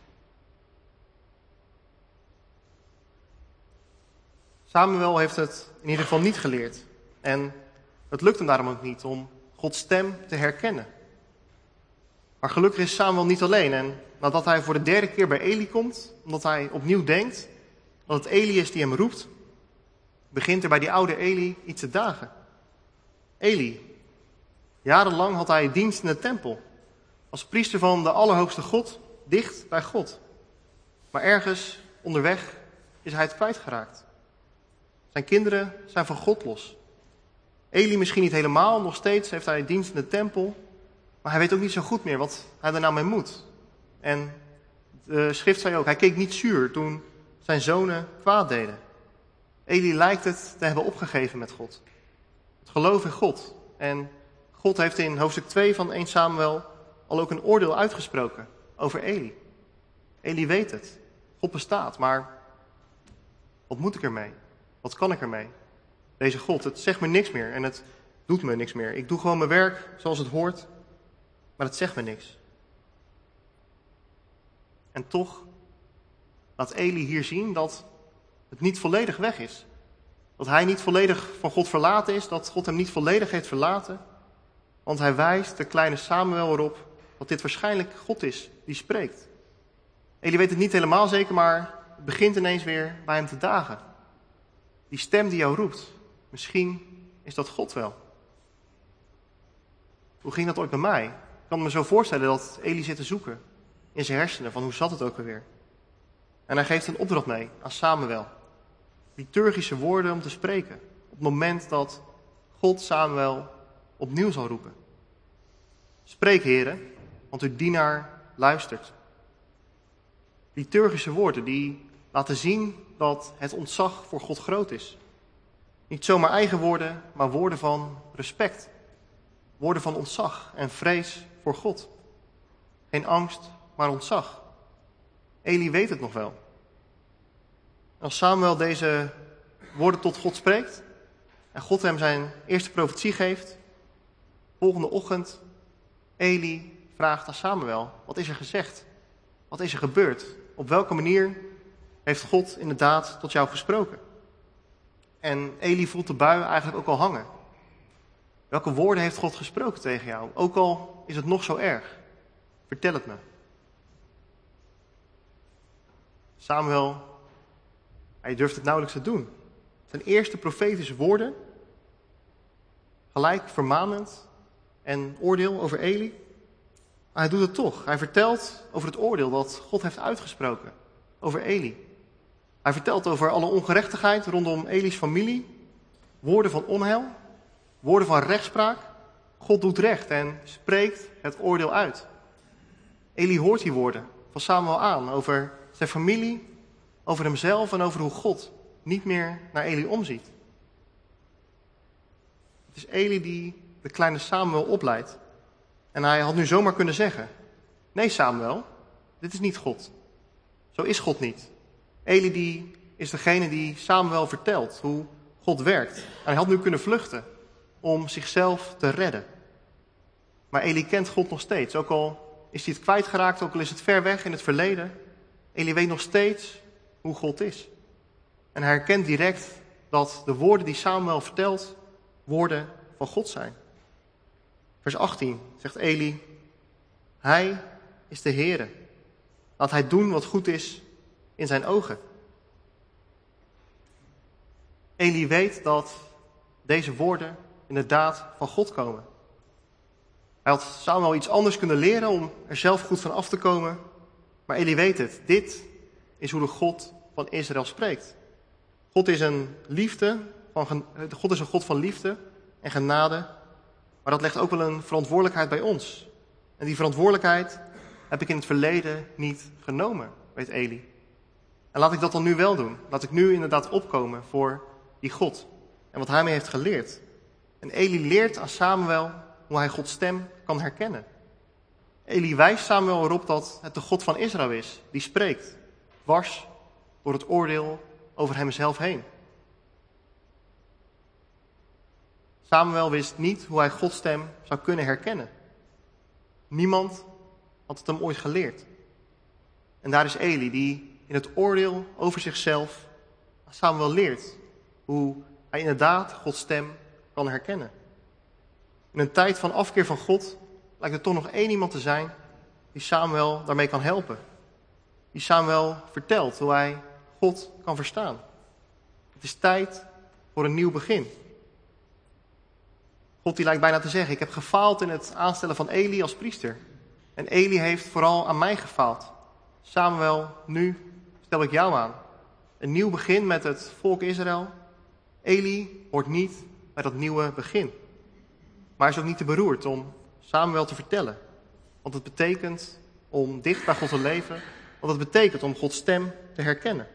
Samuel heeft het in ieder geval niet geleerd. En het lukt hem daarom ook niet om Gods stem te herkennen. Maar gelukkig is Samuel niet alleen. En nadat hij voor de derde keer bij Eli komt, omdat hij opnieuw denkt dat het Eli is die hem roept, begint er bij die oude Eli iets te dagen. Eli, jarenlang had hij dienst in de tempel, als priester van de Allerhoogste God, dicht bij God. Maar ergens onderweg is hij het kwijtgeraakt. Zijn kinderen zijn van God los. Eli misschien niet helemaal, nog steeds heeft hij dienst in de tempel, maar hij weet ook niet zo goed meer wat hij er nou mee moet. En de schrift zei ook, hij keek niet zuur toen zijn zonen kwaad deden. Eli lijkt het te hebben opgegeven met God. Het geloof in God. En God heeft in hoofdstuk twee van Eerste Samuel al ook een oordeel uitgesproken over Eli. Eli weet het. God bestaat, maar wat moet ik ermee? Wat kan ik ermee? Deze God, het zegt me niks meer en het doet me niks meer. Ik doe gewoon mijn werk zoals het hoort, maar het zegt me niks. En toch laat Eli hier zien dat het niet volledig weg is. Dat hij niet volledig van God verlaten is, dat God hem niet volledig heeft verlaten. Want hij wijst de kleine Samuel erop dat dit waarschijnlijk God is die spreekt. Eli weet het niet helemaal zeker, maar het begint ineens weer bij hem te dagen. Die stem die jou roept, misschien is dat God wel. Hoe ging dat ooit bij mij? Ik kan me zo voorstellen dat Eli zit te zoeken in zijn hersenen van hoe zat het ook alweer. En hij geeft een opdracht mee aan Samuel. Liturgische woorden om te spreken. Op het moment dat God Samuel opnieuw zal roepen. Spreek, heren, want uw dienaar luistert. Liturgische woorden die laten zien dat het ontzag voor God groot is. Niet zomaar eigen woorden, maar woorden van respect. Woorden van ontzag en vrees voor God. Geen angst, maar ontzag. Eli weet het nog wel. Als Samuel deze woorden tot God spreekt en God hem zijn eerste profetie geeft, volgende ochtend, Eli vraagt aan Samuel, wat is er gezegd? Wat is er gebeurd? Op welke manier heeft God inderdaad tot jou gesproken? En Eli voelt de bui eigenlijk ook al hangen. Welke woorden heeft God gesproken tegen jou? Ook al is het nog zo erg. Vertel het me. Samuel, hij durft het nauwelijks te doen. Zijn eerste profetische woorden, gelijk vermanend en oordeel over Eli. Maar hij doet het toch. Hij vertelt over het oordeel dat God heeft uitgesproken over Eli. Hij vertelt over alle ongerechtigheid rondom Eli's familie. Woorden van onheil, woorden van rechtspraak. God doet recht en spreekt het oordeel uit. Eli hoort die woorden van Samuel aan over zijn familie, over hemzelf en over hoe God niet meer naar Eli omziet. Het is Eli die de kleine Samuel opleidt. En hij had nu zomaar kunnen zeggen, nee Samuel, dit is niet God. Zo is God niet. Eli die is degene die Samuel vertelt hoe God werkt. En hij had nu kunnen vluchten om zichzelf te redden. Maar Eli kent God nog steeds. Ook al is hij het kwijtgeraakt, ook al is het ver weg in het verleden. Eli weet nog steeds hoe God is. En hij herkent direct dat de woorden die Samuel vertelt, woorden van God zijn. Vers achttien zegt Eli, hij is de Heere. Laat hij doen wat goed is in zijn ogen. Eli weet dat deze woorden inderdaad van God komen. Hij had Samuel iets anders kunnen leren om er zelf goed van af te komen. Maar Eli weet het. Dit is hoe de God van Israël spreekt. God is een liefde, van, God is een God van liefde en genade. Maar dat legt ook wel een verantwoordelijkheid bij ons. En die verantwoordelijkheid heb ik in het verleden niet genomen, weet Eli. En laat ik dat dan nu wel doen. Laat ik nu inderdaad opkomen voor die God. En wat hij mij heeft geleerd. En Eli leert aan Samuel hoe hij Gods stem kan herkennen. Eli wijst Samuel erop dat het de God van Israël is, die spreekt, dwars door het oordeel over hemzelf heen. Samuel wist niet hoe hij Gods stem zou kunnen herkennen. Niemand had het hem ooit geleerd. En daar is Eli, die in het oordeel over zichzelf aan Samuel leert hoe hij inderdaad Gods stem kan herkennen. In een tijd van afkeer van God lijkt er toch nog één iemand te zijn die Samuel daarmee kan helpen. Die Samuel vertelt hoe hij God kan verstaan. Het is tijd voor een nieuw begin. God die lijkt bijna te zeggen, ik heb gefaald in het aanstellen van Eli als priester. En Eli heeft vooral aan mij gefaald. Samuel, nu stel ik jou aan. Een nieuw begin met het volk Israël. Eli hoort niet bij dat nieuwe begin. Maar hij is ook niet te beroerd om Samuel te vertellen. Want het betekent om dicht bij God te leven. Want het betekent om Gods stem te herkennen.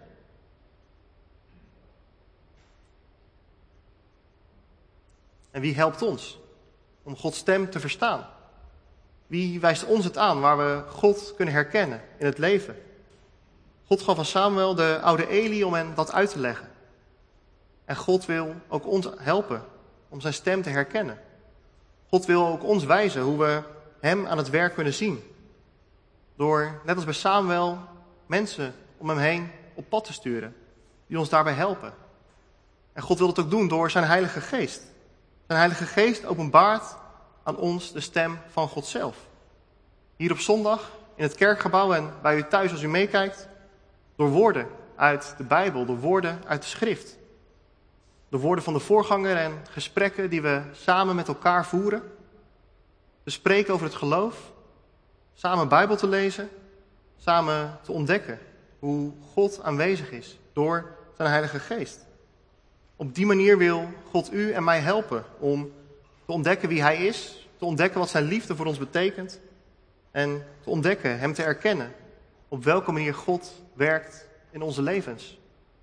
En wie helpt ons om Gods stem te verstaan? Wie wijst ons het aan waar we God kunnen herkennen in het leven? God gaf aan Samuel de oude Eli om hen dat uit te leggen. En God wil ook ons helpen om zijn stem te herkennen. God wil ook ons wijzen hoe we hem aan het werk kunnen zien. Door, net als bij Samuel, mensen om hem heen op pad te sturen. Die ons daarbij helpen. En God wil dat ook doen door zijn Heilige Geest. Zijn Heilige Geest openbaart aan ons de stem van God zelf. Hier op zondag, in het kerkgebouw en bij u thuis als u meekijkt. Door woorden uit de Bijbel, door woorden uit de schrift. De woorden van de voorganger en gesprekken die we samen met elkaar voeren. We spreken over het geloof. Samen Bijbel te lezen. Samen te ontdekken hoe God aanwezig is door zijn Heilige Geest. Op die manier wil God u en mij helpen om te ontdekken wie hij is. Te ontdekken wat zijn liefde voor ons betekent. En te ontdekken, hem te erkennen. Op welke manier God werkt in onze levens.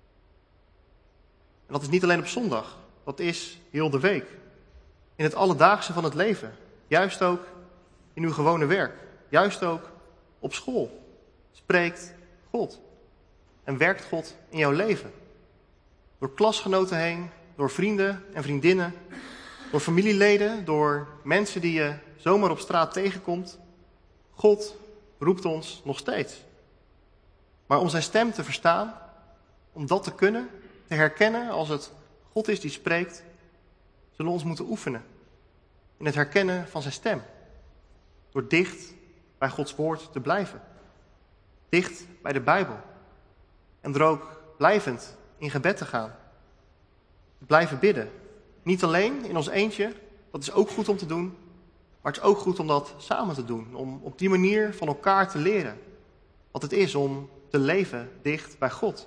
En dat is niet alleen op zondag. Dat is heel de week. In het alledaagse van het leven. Juist ook in uw gewone werk. Juist ook op school. Spreekt God. En werkt God in jouw leven. Door klasgenoten heen. Door vrienden en vriendinnen. Door familieleden. Door mensen die je zomaar op straat tegenkomt. God roept ons nog steeds. Maar om zijn stem te verstaan. Om dat te kunnen. Te herkennen als het God is die spreekt. Zullen we ons moeten oefenen. In het herkennen van zijn stem. Door dicht bij Gods woord te blijven. Dicht bij de Bijbel. En er ook blijvend in gebed te gaan. Te blijven bidden. Niet alleen in ons eentje. Dat is ook goed om te doen. Maar het is ook goed om dat samen te doen. Om op die manier van elkaar te leren. Wat het is om te leven dicht bij God.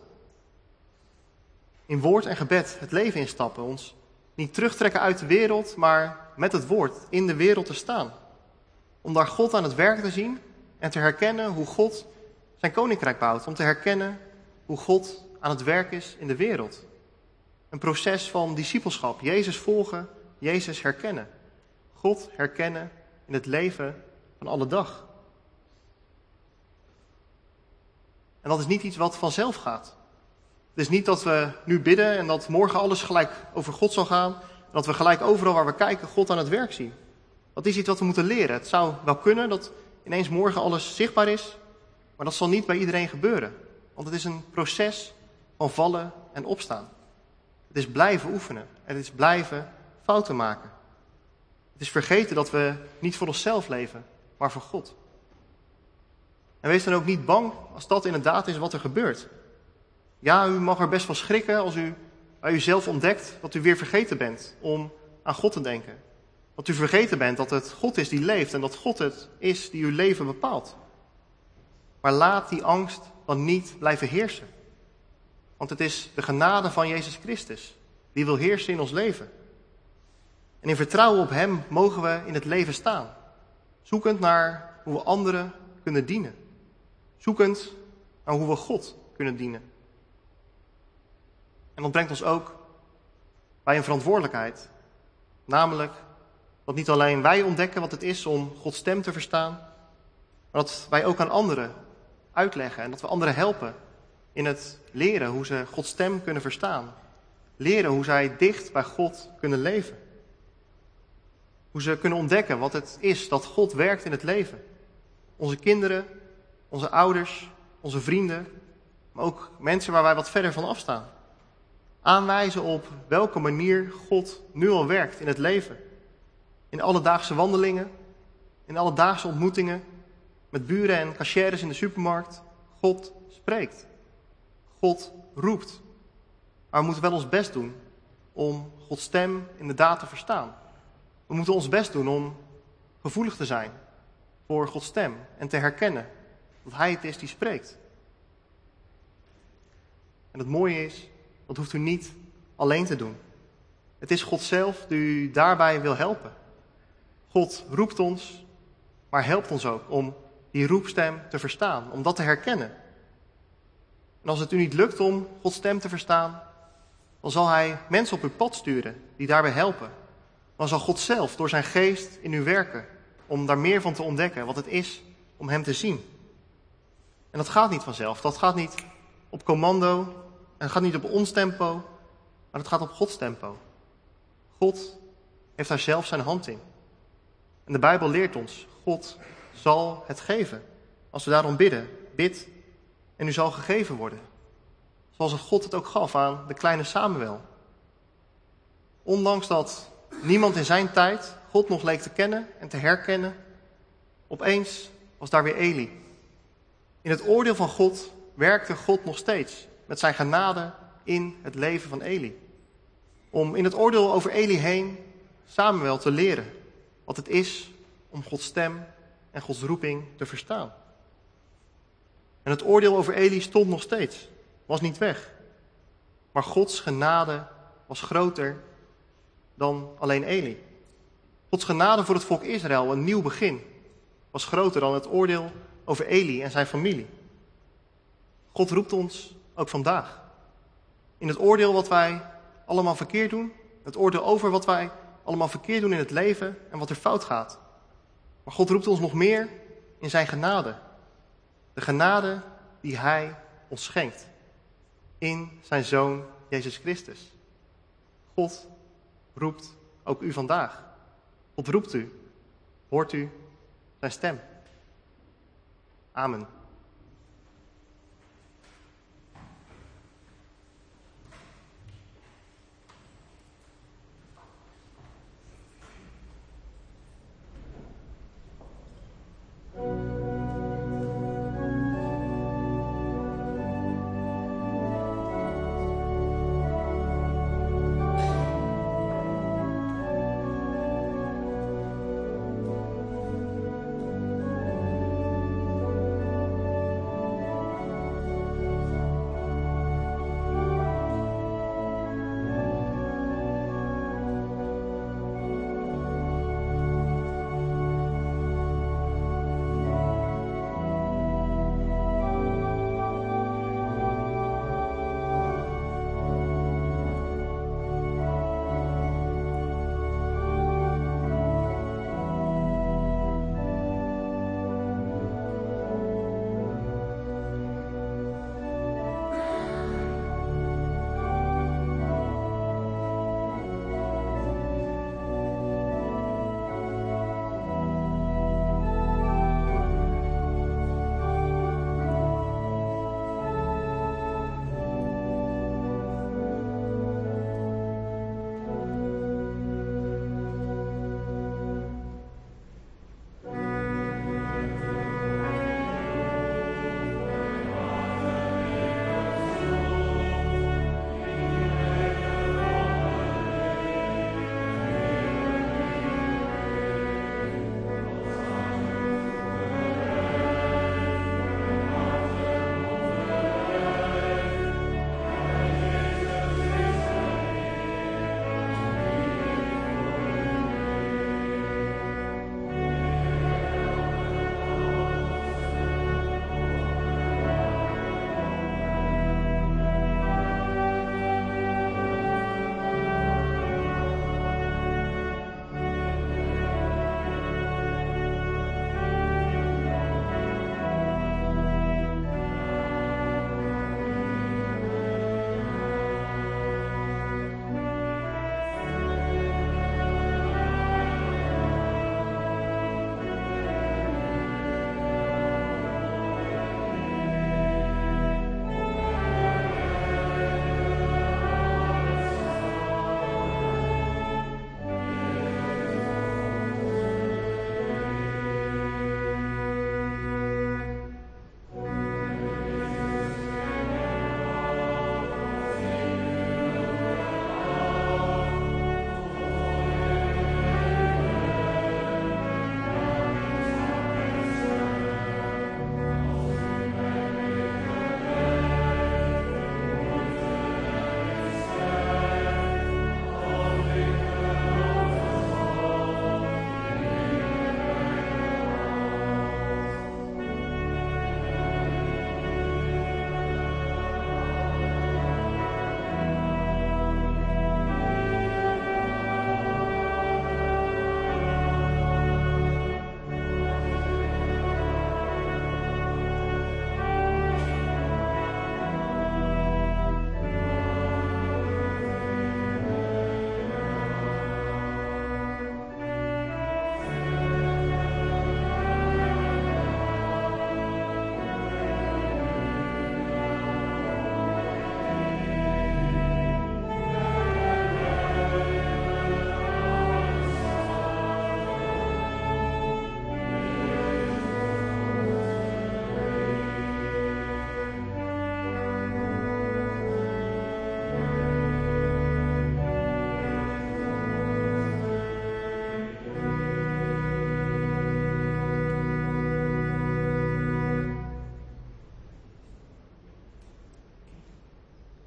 In woord en gebed het leven instappen. Ons niet terugtrekken uit de wereld, maar met het woord in de wereld te staan. Om daar God aan het werk te zien en te herkennen hoe God zijn koninkrijk bouwt. Om te herkennen hoe God aan het werk is in de wereld. Een proces van discipelschap. Jezus volgen, Jezus herkennen. God herkennen in het leven van alle dag. En dat is niet iets wat vanzelf gaat. Het is niet dat we nu bidden en dat morgen alles gelijk over God zal gaan. En dat we gelijk overal waar we kijken God aan het werk zien. Dat is iets wat we moeten leren. Het zou wel kunnen dat ineens morgen alles zichtbaar is. Maar dat zal niet bij iedereen gebeuren. Want het is een proces van vallen en opstaan. Het is blijven oefenen. Het is blijven fouten maken. Het is vergeten dat we niet voor onszelf leven, maar voor God. En wees dan ook niet bang als dat inderdaad is wat er gebeurt. Ja, u mag er best wel schrikken als u waar u zelf ontdekt dat u weer vergeten bent om aan God te denken. Dat u vergeten bent dat het God is die leeft en dat God het is die uw leven bepaalt. Maar laat die angst dan niet blijven heersen. Want het is de genade van Jezus Christus die wil heersen in ons leven. En in vertrouwen op Hem mogen we in het leven staan. Zoekend naar hoe we anderen kunnen dienen. Zoekend naar hoe we God kunnen dienen. En dat brengt ons ook bij een verantwoordelijkheid. Namelijk dat niet alleen wij ontdekken wat het is om Gods stem te verstaan, maar dat wij ook aan anderen uitleggen en dat we anderen helpen in het leren hoe ze Gods stem kunnen verstaan. Leren hoe zij dicht bij God kunnen leven. Hoe ze kunnen ontdekken wat het is dat God werkt in het leven. Onze kinderen, onze ouders, onze vrienden, maar ook mensen waar wij wat verder van afstaan. Aanwijzen op welke manier God nu al werkt in het leven. In alledaagse wandelingen, in alledaagse ontmoetingen, met buren en cashiers in de supermarkt. God spreekt. God roept. Maar we moeten wel ons best doen om Gods stem inderdaad te verstaan. We moeten ons best doen om gevoelig te zijn voor Gods stem en te herkennen dat Hij het is die spreekt. En het mooie is, dat hoeft u niet alleen te doen. Het is God zelf die u daarbij wil helpen. God roept ons, maar helpt ons ook om die roepstem te verstaan, om dat te herkennen. En als het u niet lukt om Gods stem te verstaan, dan zal Hij mensen op uw pad sturen die daarbij helpen. Dan zal God zelf door zijn geest in u werken om daar meer van te ontdekken wat het is om Hem te zien. En dat gaat niet vanzelf, dat gaat niet op commando en het gaat niet op ons tempo, maar het gaat op Gods tempo. God heeft daar zelf zijn hand in. En de Bijbel leert ons, God zal het geven. Als we daarom bidden, bid en u zal gegeven worden. Zoals het God het ook gaf aan de kleine Samuel. Ondanks dat niemand in zijn tijd God nog leek te kennen en te herkennen, opeens was daar weer Eli. In het oordeel van God werkte God nog steeds met zijn genade in het leven van Eli. Om in het oordeel over Eli heen Samuel te leren wat het is om Gods stem en Gods roeping te verstaan. En het oordeel over Eli stond nog steeds, was niet weg. Maar Gods genade was groter dan alleen Eli. Gods genade voor het volk Israël, een nieuw begin, was groter dan het oordeel over Eli en zijn familie. God roept ons ook vandaag. In het oordeel wat wij allemaal verkeerd doen, het oordeel over wat wij allemaal verkeerd doen in het leven en wat er fout gaat. Maar God roept ons nog meer in zijn genade. De genade die Hij ons schenkt. In zijn Zoon Jezus Christus. God roept ook u vandaag. God roept u. Hoort u zijn stem. Amen.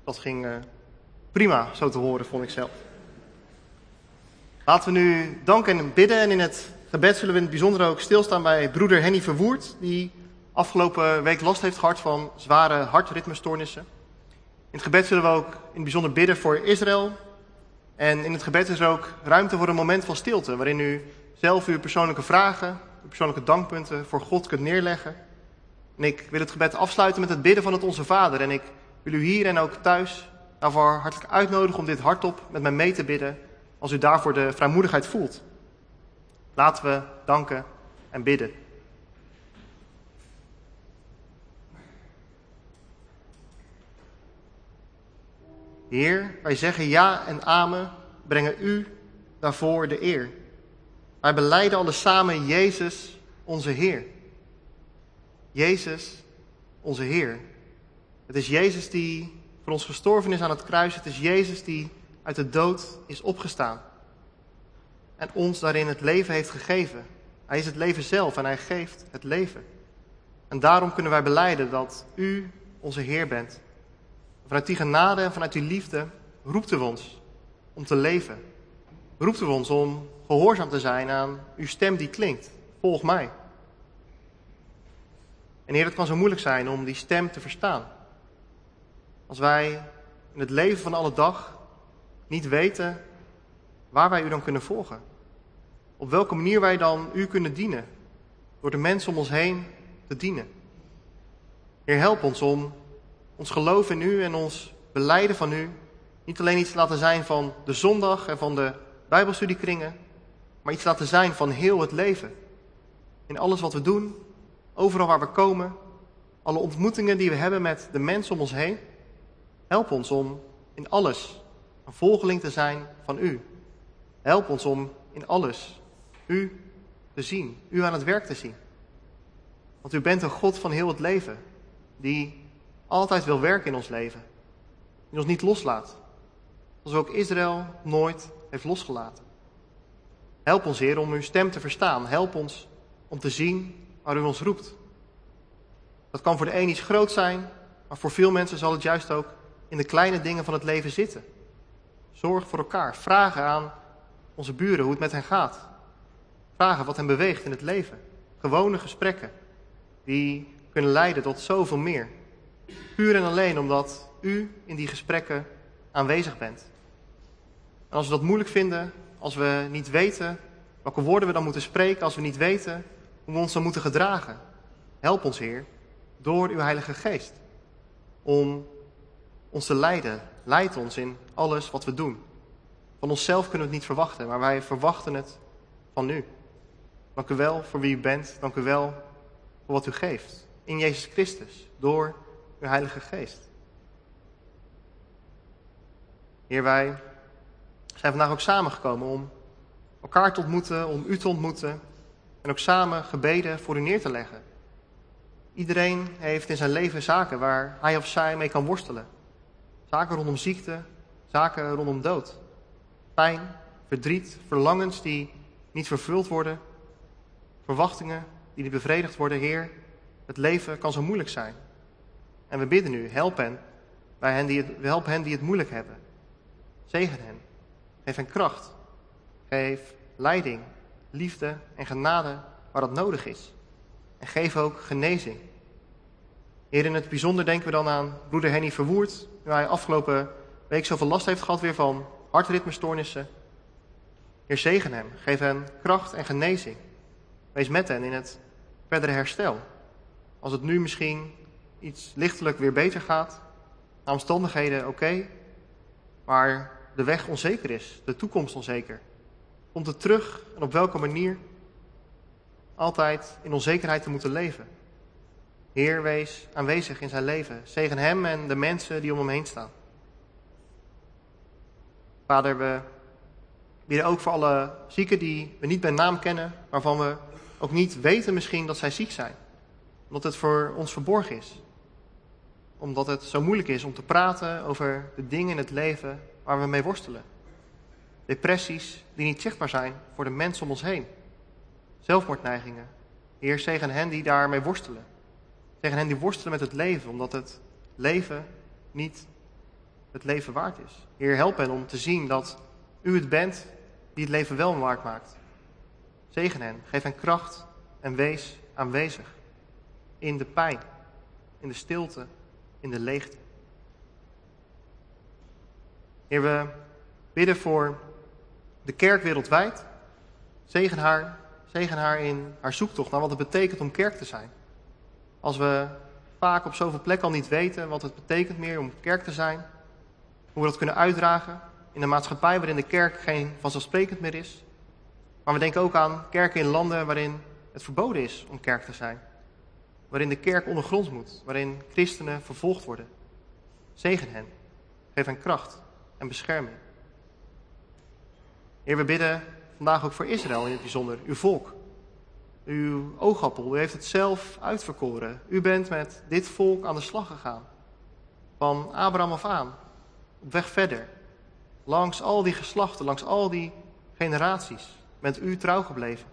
Dat ging uh, prima zo te horen, vond ik zelf. Laten we nu danken en bidden. En in het gebed zullen we in het bijzonder ook stilstaan bij broeder Henny Verwoerd, die afgelopen week last heeft gehad van zware hartritmestoornissen. In het gebed zullen we ook in het bijzonder bidden voor Israël. En in het gebed is er ook ruimte voor een moment van stilte, waarin u zelf uw persoonlijke vragen, uw persoonlijke dankpunten voor God kunt neerleggen. En ik wil het gebed afsluiten met het bidden van het Onze Vader. En ik wil u hier en ook thuis daarvoor hartelijk uitnodigen om dit hardop met mij mee te bidden, als u daarvoor de vrijmoedigheid voelt. Laten we danken en bidden. Heer, wij zeggen ja en amen, brengen u daarvoor de eer. Wij belijden alle samen Jezus, onze Heer. Jezus, onze Heer. Het is Jezus die voor ons gestorven is aan het kruis. Het is Jezus die uit de dood is opgestaan. En ons daarin het leven heeft gegeven. Hij is het leven zelf en hij geeft het leven. En daarom kunnen wij belijden dat u onze Heer bent. Vanuit die genade en vanuit die liefde roept u ons om te leven. Roept u ons om gehoorzaam te zijn aan uw stem die klinkt. Volg mij. En Heer, het kan zo moeilijk zijn om die stem te verstaan. Als wij in het leven van alle dag niet weten waar wij u dan kunnen volgen. Op welke manier wij dan u kunnen dienen. Door de mensen om ons heen te dienen. Heer, help ons om ons geloof in u en ons belijden van u niet alleen iets te laten zijn van de zondag en van de bijbelstudiekringen, maar iets te laten zijn van heel het leven. In alles wat we doen, overal waar we komen, alle ontmoetingen die we hebben met de mensen om ons heen. Help ons om in alles een volgeling te zijn van u. Help ons om in alles u te zien, u aan het werk te zien. Want u bent een God van heel het leven, die altijd wil werken in ons leven. Die ons niet loslaat. Zoals ook Israël nooit heeft losgelaten. Help ons, Heer, om uw stem te verstaan. Help ons om te zien waar u ons roept. Dat kan voor de een iets groot zijn, maar voor veel mensen zal het juist ook in de kleine dingen van het leven zitten. Zorg voor elkaar. Vragen aan onze buren hoe het met hen gaat. Vragen wat hen beweegt in het leven. Gewone gesprekken die kunnen leiden tot zoveel meer. Puur en alleen omdat u in die gesprekken aanwezig bent. En als we dat moeilijk vinden, als we niet weten welke woorden we dan moeten spreken, als we niet weten hoe we ons dan moeten gedragen, help ons, Heer, door uw Heilige Geest, om ons te leiden. Leid ons in alles wat we doen. Van onszelf kunnen we het niet verwachten, maar wij verwachten het van u. Dank u wel voor wie u bent. Dank u wel voor wat u geeft. In Jezus Christus, door uw Heilige Geest. Heer, wij zijn vandaag ook samengekomen om elkaar te ontmoeten, om u te ontmoeten en ook samen gebeden voor u neer te leggen. Iedereen heeft in zijn leven zaken waar hij of zij mee kan worstelen. Zaken rondom ziekte, zaken rondom dood. Pijn, verdriet, verlangens die niet vervuld worden, verwachtingen die niet bevredigd worden. Heer, het leven kan zo moeilijk zijn. En we bidden u, help hen, bij hen die het, help hen die het moeilijk hebben. Zegen hen, geef hen kracht, geef leiding, liefde en genade waar dat nodig is. En geef ook genezing. Heer, in het bijzonder denken we dan aan broeder Henny Verwoerd, nu hij afgelopen week zoveel last heeft gehad weer van hartritmestoornissen. Heer, zegen hem, geef hem kracht en genezing. Wees met hen in het verdere herstel. Als het nu misschien iets lichtelijk weer beter gaat, naar omstandigheden oké, okay, maar de weg onzeker is, de toekomst onzeker. Komt het terug en op welke manier? Altijd in onzekerheid te moeten leven. Heer, wees aanwezig in zijn leven. Zegen hem en de mensen die om hem heen staan. Vader, we bidden ook voor alle zieken die we niet bij naam kennen, waarvan we ook niet weten misschien dat zij ziek zijn. Omdat het voor ons verborgen is. Omdat het zo moeilijk is om te praten over de dingen in het leven waar we mee worstelen. Depressies die niet zichtbaar zijn voor de mensen om ons heen. Zelfmoordneigingen. Heer, zegen hen die daarmee worstelen. Zegen hen die worstelen met het leven, omdat het leven niet het leven waard is. Heer, help hen om te zien dat u het bent die het leven wel waard maakt. Zegen hen, geef hen kracht en wees aanwezig. In de pijn, in de stilte, in de leegte. Heer, we bidden voor de kerk wereldwijd. Zegen haar, zegen haar in haar zoektocht naar wat het betekent om kerk te zijn. Als we vaak op zoveel plekken al niet weten wat het betekent meer om kerk te zijn. Hoe we dat kunnen uitdragen in een maatschappij waarin de kerk geen vanzelfsprekend meer is. Maar we denken ook aan kerken in landen waarin het verboden is om kerk te zijn. Waarin de kerk ondergronds moet, waarin christenen vervolgd worden. Zegen hen, geef hen kracht en bescherming. Heer, we bidden vandaag ook voor Israël in het bijzonder, uw volk. Uw oogappel, u heeft het zelf uitverkoren. U bent met dit volk aan de slag gegaan. Van Abraham af aan, op weg verder. Langs al die geslachten, langs al die generaties, bent u trouw gebleven.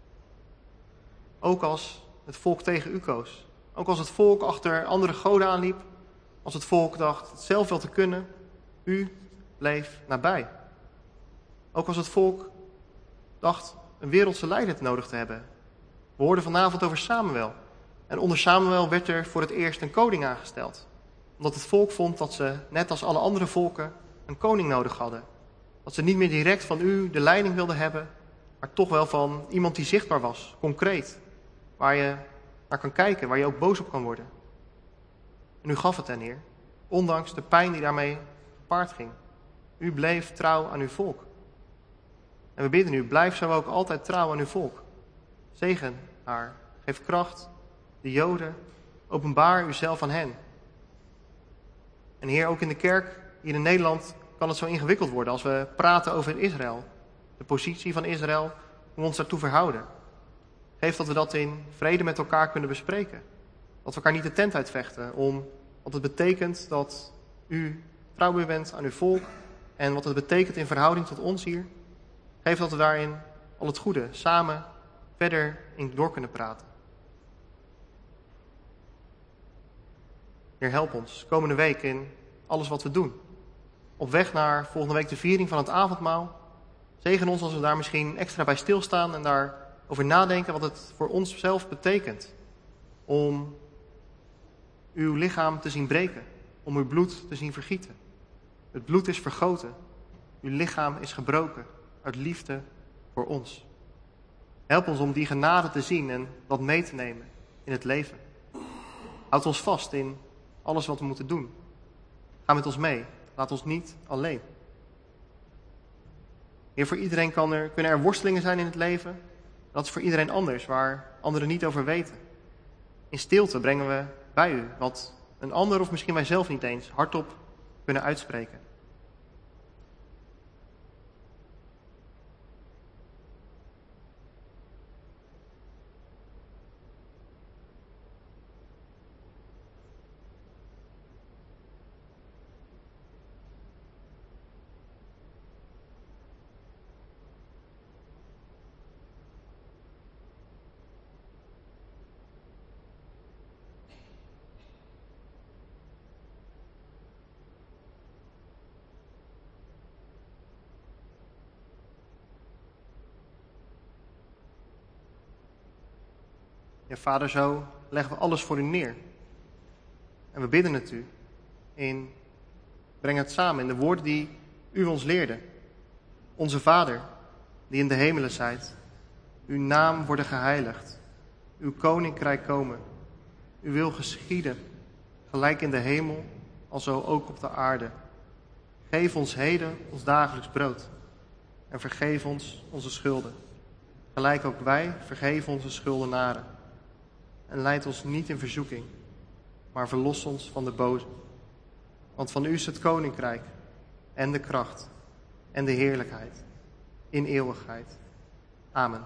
Ook als het volk tegen u koos. Ook als het volk achter andere goden aanliep. Als het volk dacht het zelf wel te kunnen. U bleef nabij. Ook als het volk dacht een wereldse leider nodig te hebben. We hoorden vanavond over Samuel. En onder Samuel werd er voor het eerst een koning aangesteld. Omdat het volk vond dat ze, net als alle andere volken, een koning nodig hadden. Dat ze niet meer direct van u de leiding wilden hebben, maar toch wel van iemand die zichtbaar was, concreet. Waar je naar kan kijken, waar je ook boos op kan worden. En u gaf het hen, Heer. Ondanks de pijn die daarmee gepaard ging. U bleef trouw aan uw volk. En we bidden u, blijf zo ook altijd trouw aan uw volk. Zegen haar, geef kracht, de Joden, openbaar uzelf aan hen. En Heer, ook in de kerk, hier in Nederland, kan het zo ingewikkeld worden als we praten over Israël. De positie van Israël, hoe we ons daartoe verhouden. Geef dat we dat in vrede met elkaar kunnen bespreken. Dat we elkaar niet de tent uitvechten om wat het betekent dat u trouw bent aan uw volk. En wat het betekent in verhouding tot ons hier. Geef dat we daarin al het goede samen verder in door kunnen praten. Heer, help ons komende week in alles wat we doen. Op weg naar volgende week de viering van het avondmaal. Zegen ons als we daar misschien extra bij stilstaan en daarover nadenken wat het voor ons zelf betekent. Om uw lichaam te zien breken. Om uw bloed te zien vergieten. Het bloed is vergoten. Uw lichaam is gebroken. Uit liefde voor ons. Help ons om die genade te zien en dat mee te nemen in het leven. Houd ons vast in alles wat we moeten doen. Ga met ons mee. Laat ons niet alleen. Heer, voor iedereen kan er, kunnen er worstelingen zijn in het leven. Dat is voor iedereen anders, waar anderen niet over weten. In stilte brengen we bij u wat een ander of misschien wij zelf niet eens hardop kunnen uitspreken. Ja, Vader, zo leggen we alles voor u neer. En we bidden het u. In, breng het samen in de woorden die u ons leerde. Onze Vader, die in de hemelen zijt. Uw naam worden geheiligd. Uw koninkrijk komen. Uw wil geschieden. Gelijk in de hemel, alzo ook op de aarde. Geef ons heden ons dagelijks brood. En vergeef ons onze schulden. Gelijk ook wij vergeven onze schuldenaren. En leid ons niet in verzoeking, maar verlos ons van de boze. Want van u is het koninkrijk en de kracht en de heerlijkheid in eeuwigheid. Amen.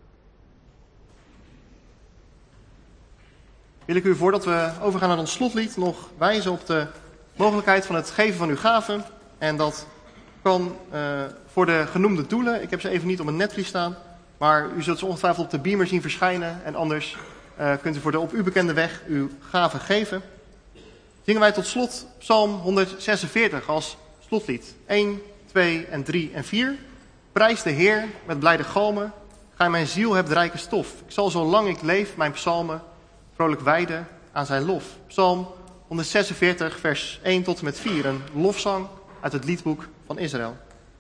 Wil ik u, voordat we overgaan naar ons slotlied, nog wijzen op de mogelijkheid van het geven van uw gaven. En dat kan uh, voor de genoemde doelen. Ik heb ze even niet op een netvlies staan, maar u zult ze ongetwijfeld op de beamer zien verschijnen. En anders uh, kunt u voor de op u bekende weg uw gaven geven. Het zingen wij tot slot Psalm honderdzesenveertig als slotlied. één, twee en drie en vier. Prijs de Heer met blijde galmen. Gij mijn ziel hebt rijke stof. Ik zal zolang ik leef mijn psalmen vrolijk wijden aan zijn lof. Psalm honderdzesenveertig vers één tot en met vier. Een lofzang uit het liedboek van Israël.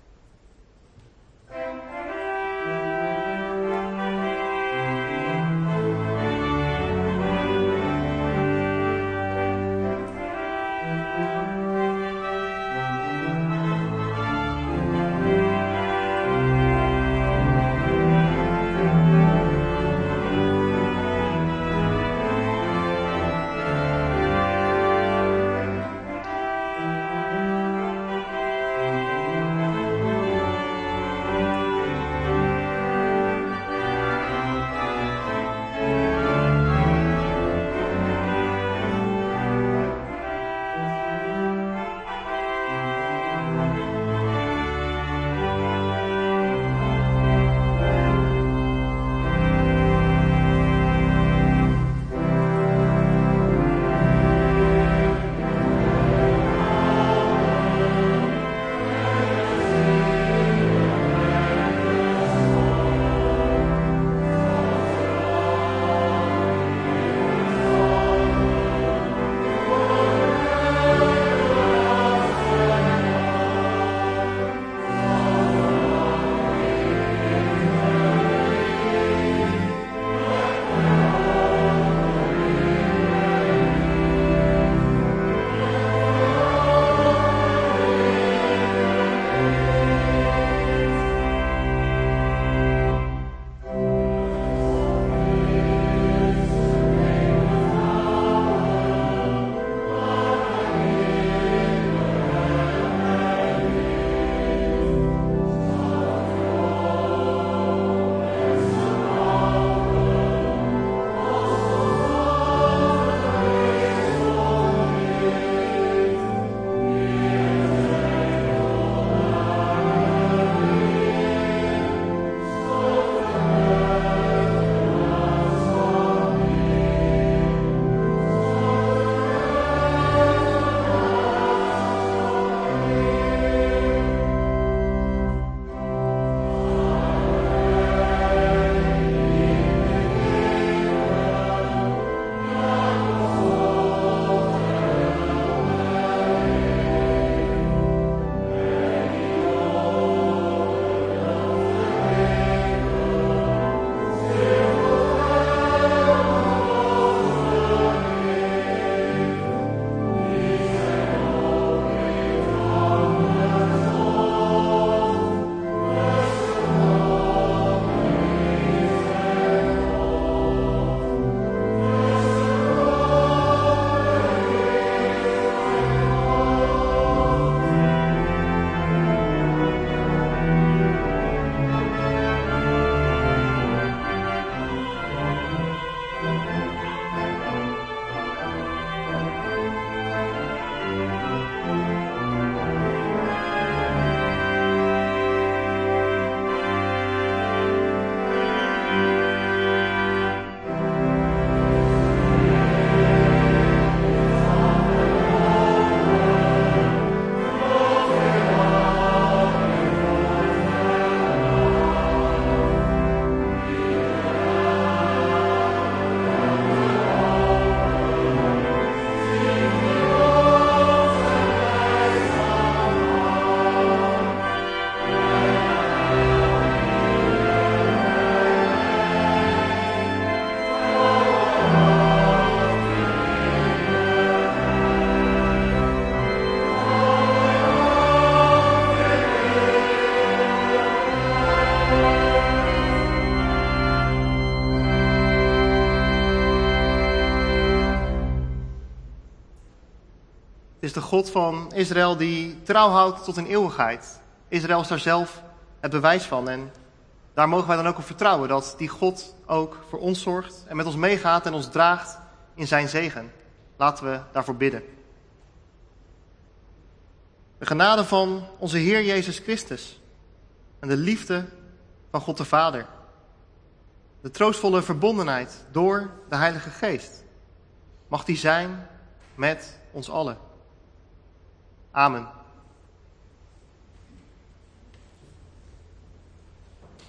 is de God van Israël die trouw houdt tot in eeuwigheid. Israël is daar zelf het bewijs van. En daar mogen wij dan ook op vertrouwen dat die God ook voor ons zorgt en met ons meegaat en ons draagt in zijn zegen. Laten we daarvoor bidden. De genade van onze Heer Jezus Christus en de liefde van God de Vader. De troostvolle verbondenheid door de Heilige Geest. Mag die zijn met ons allen. Amen.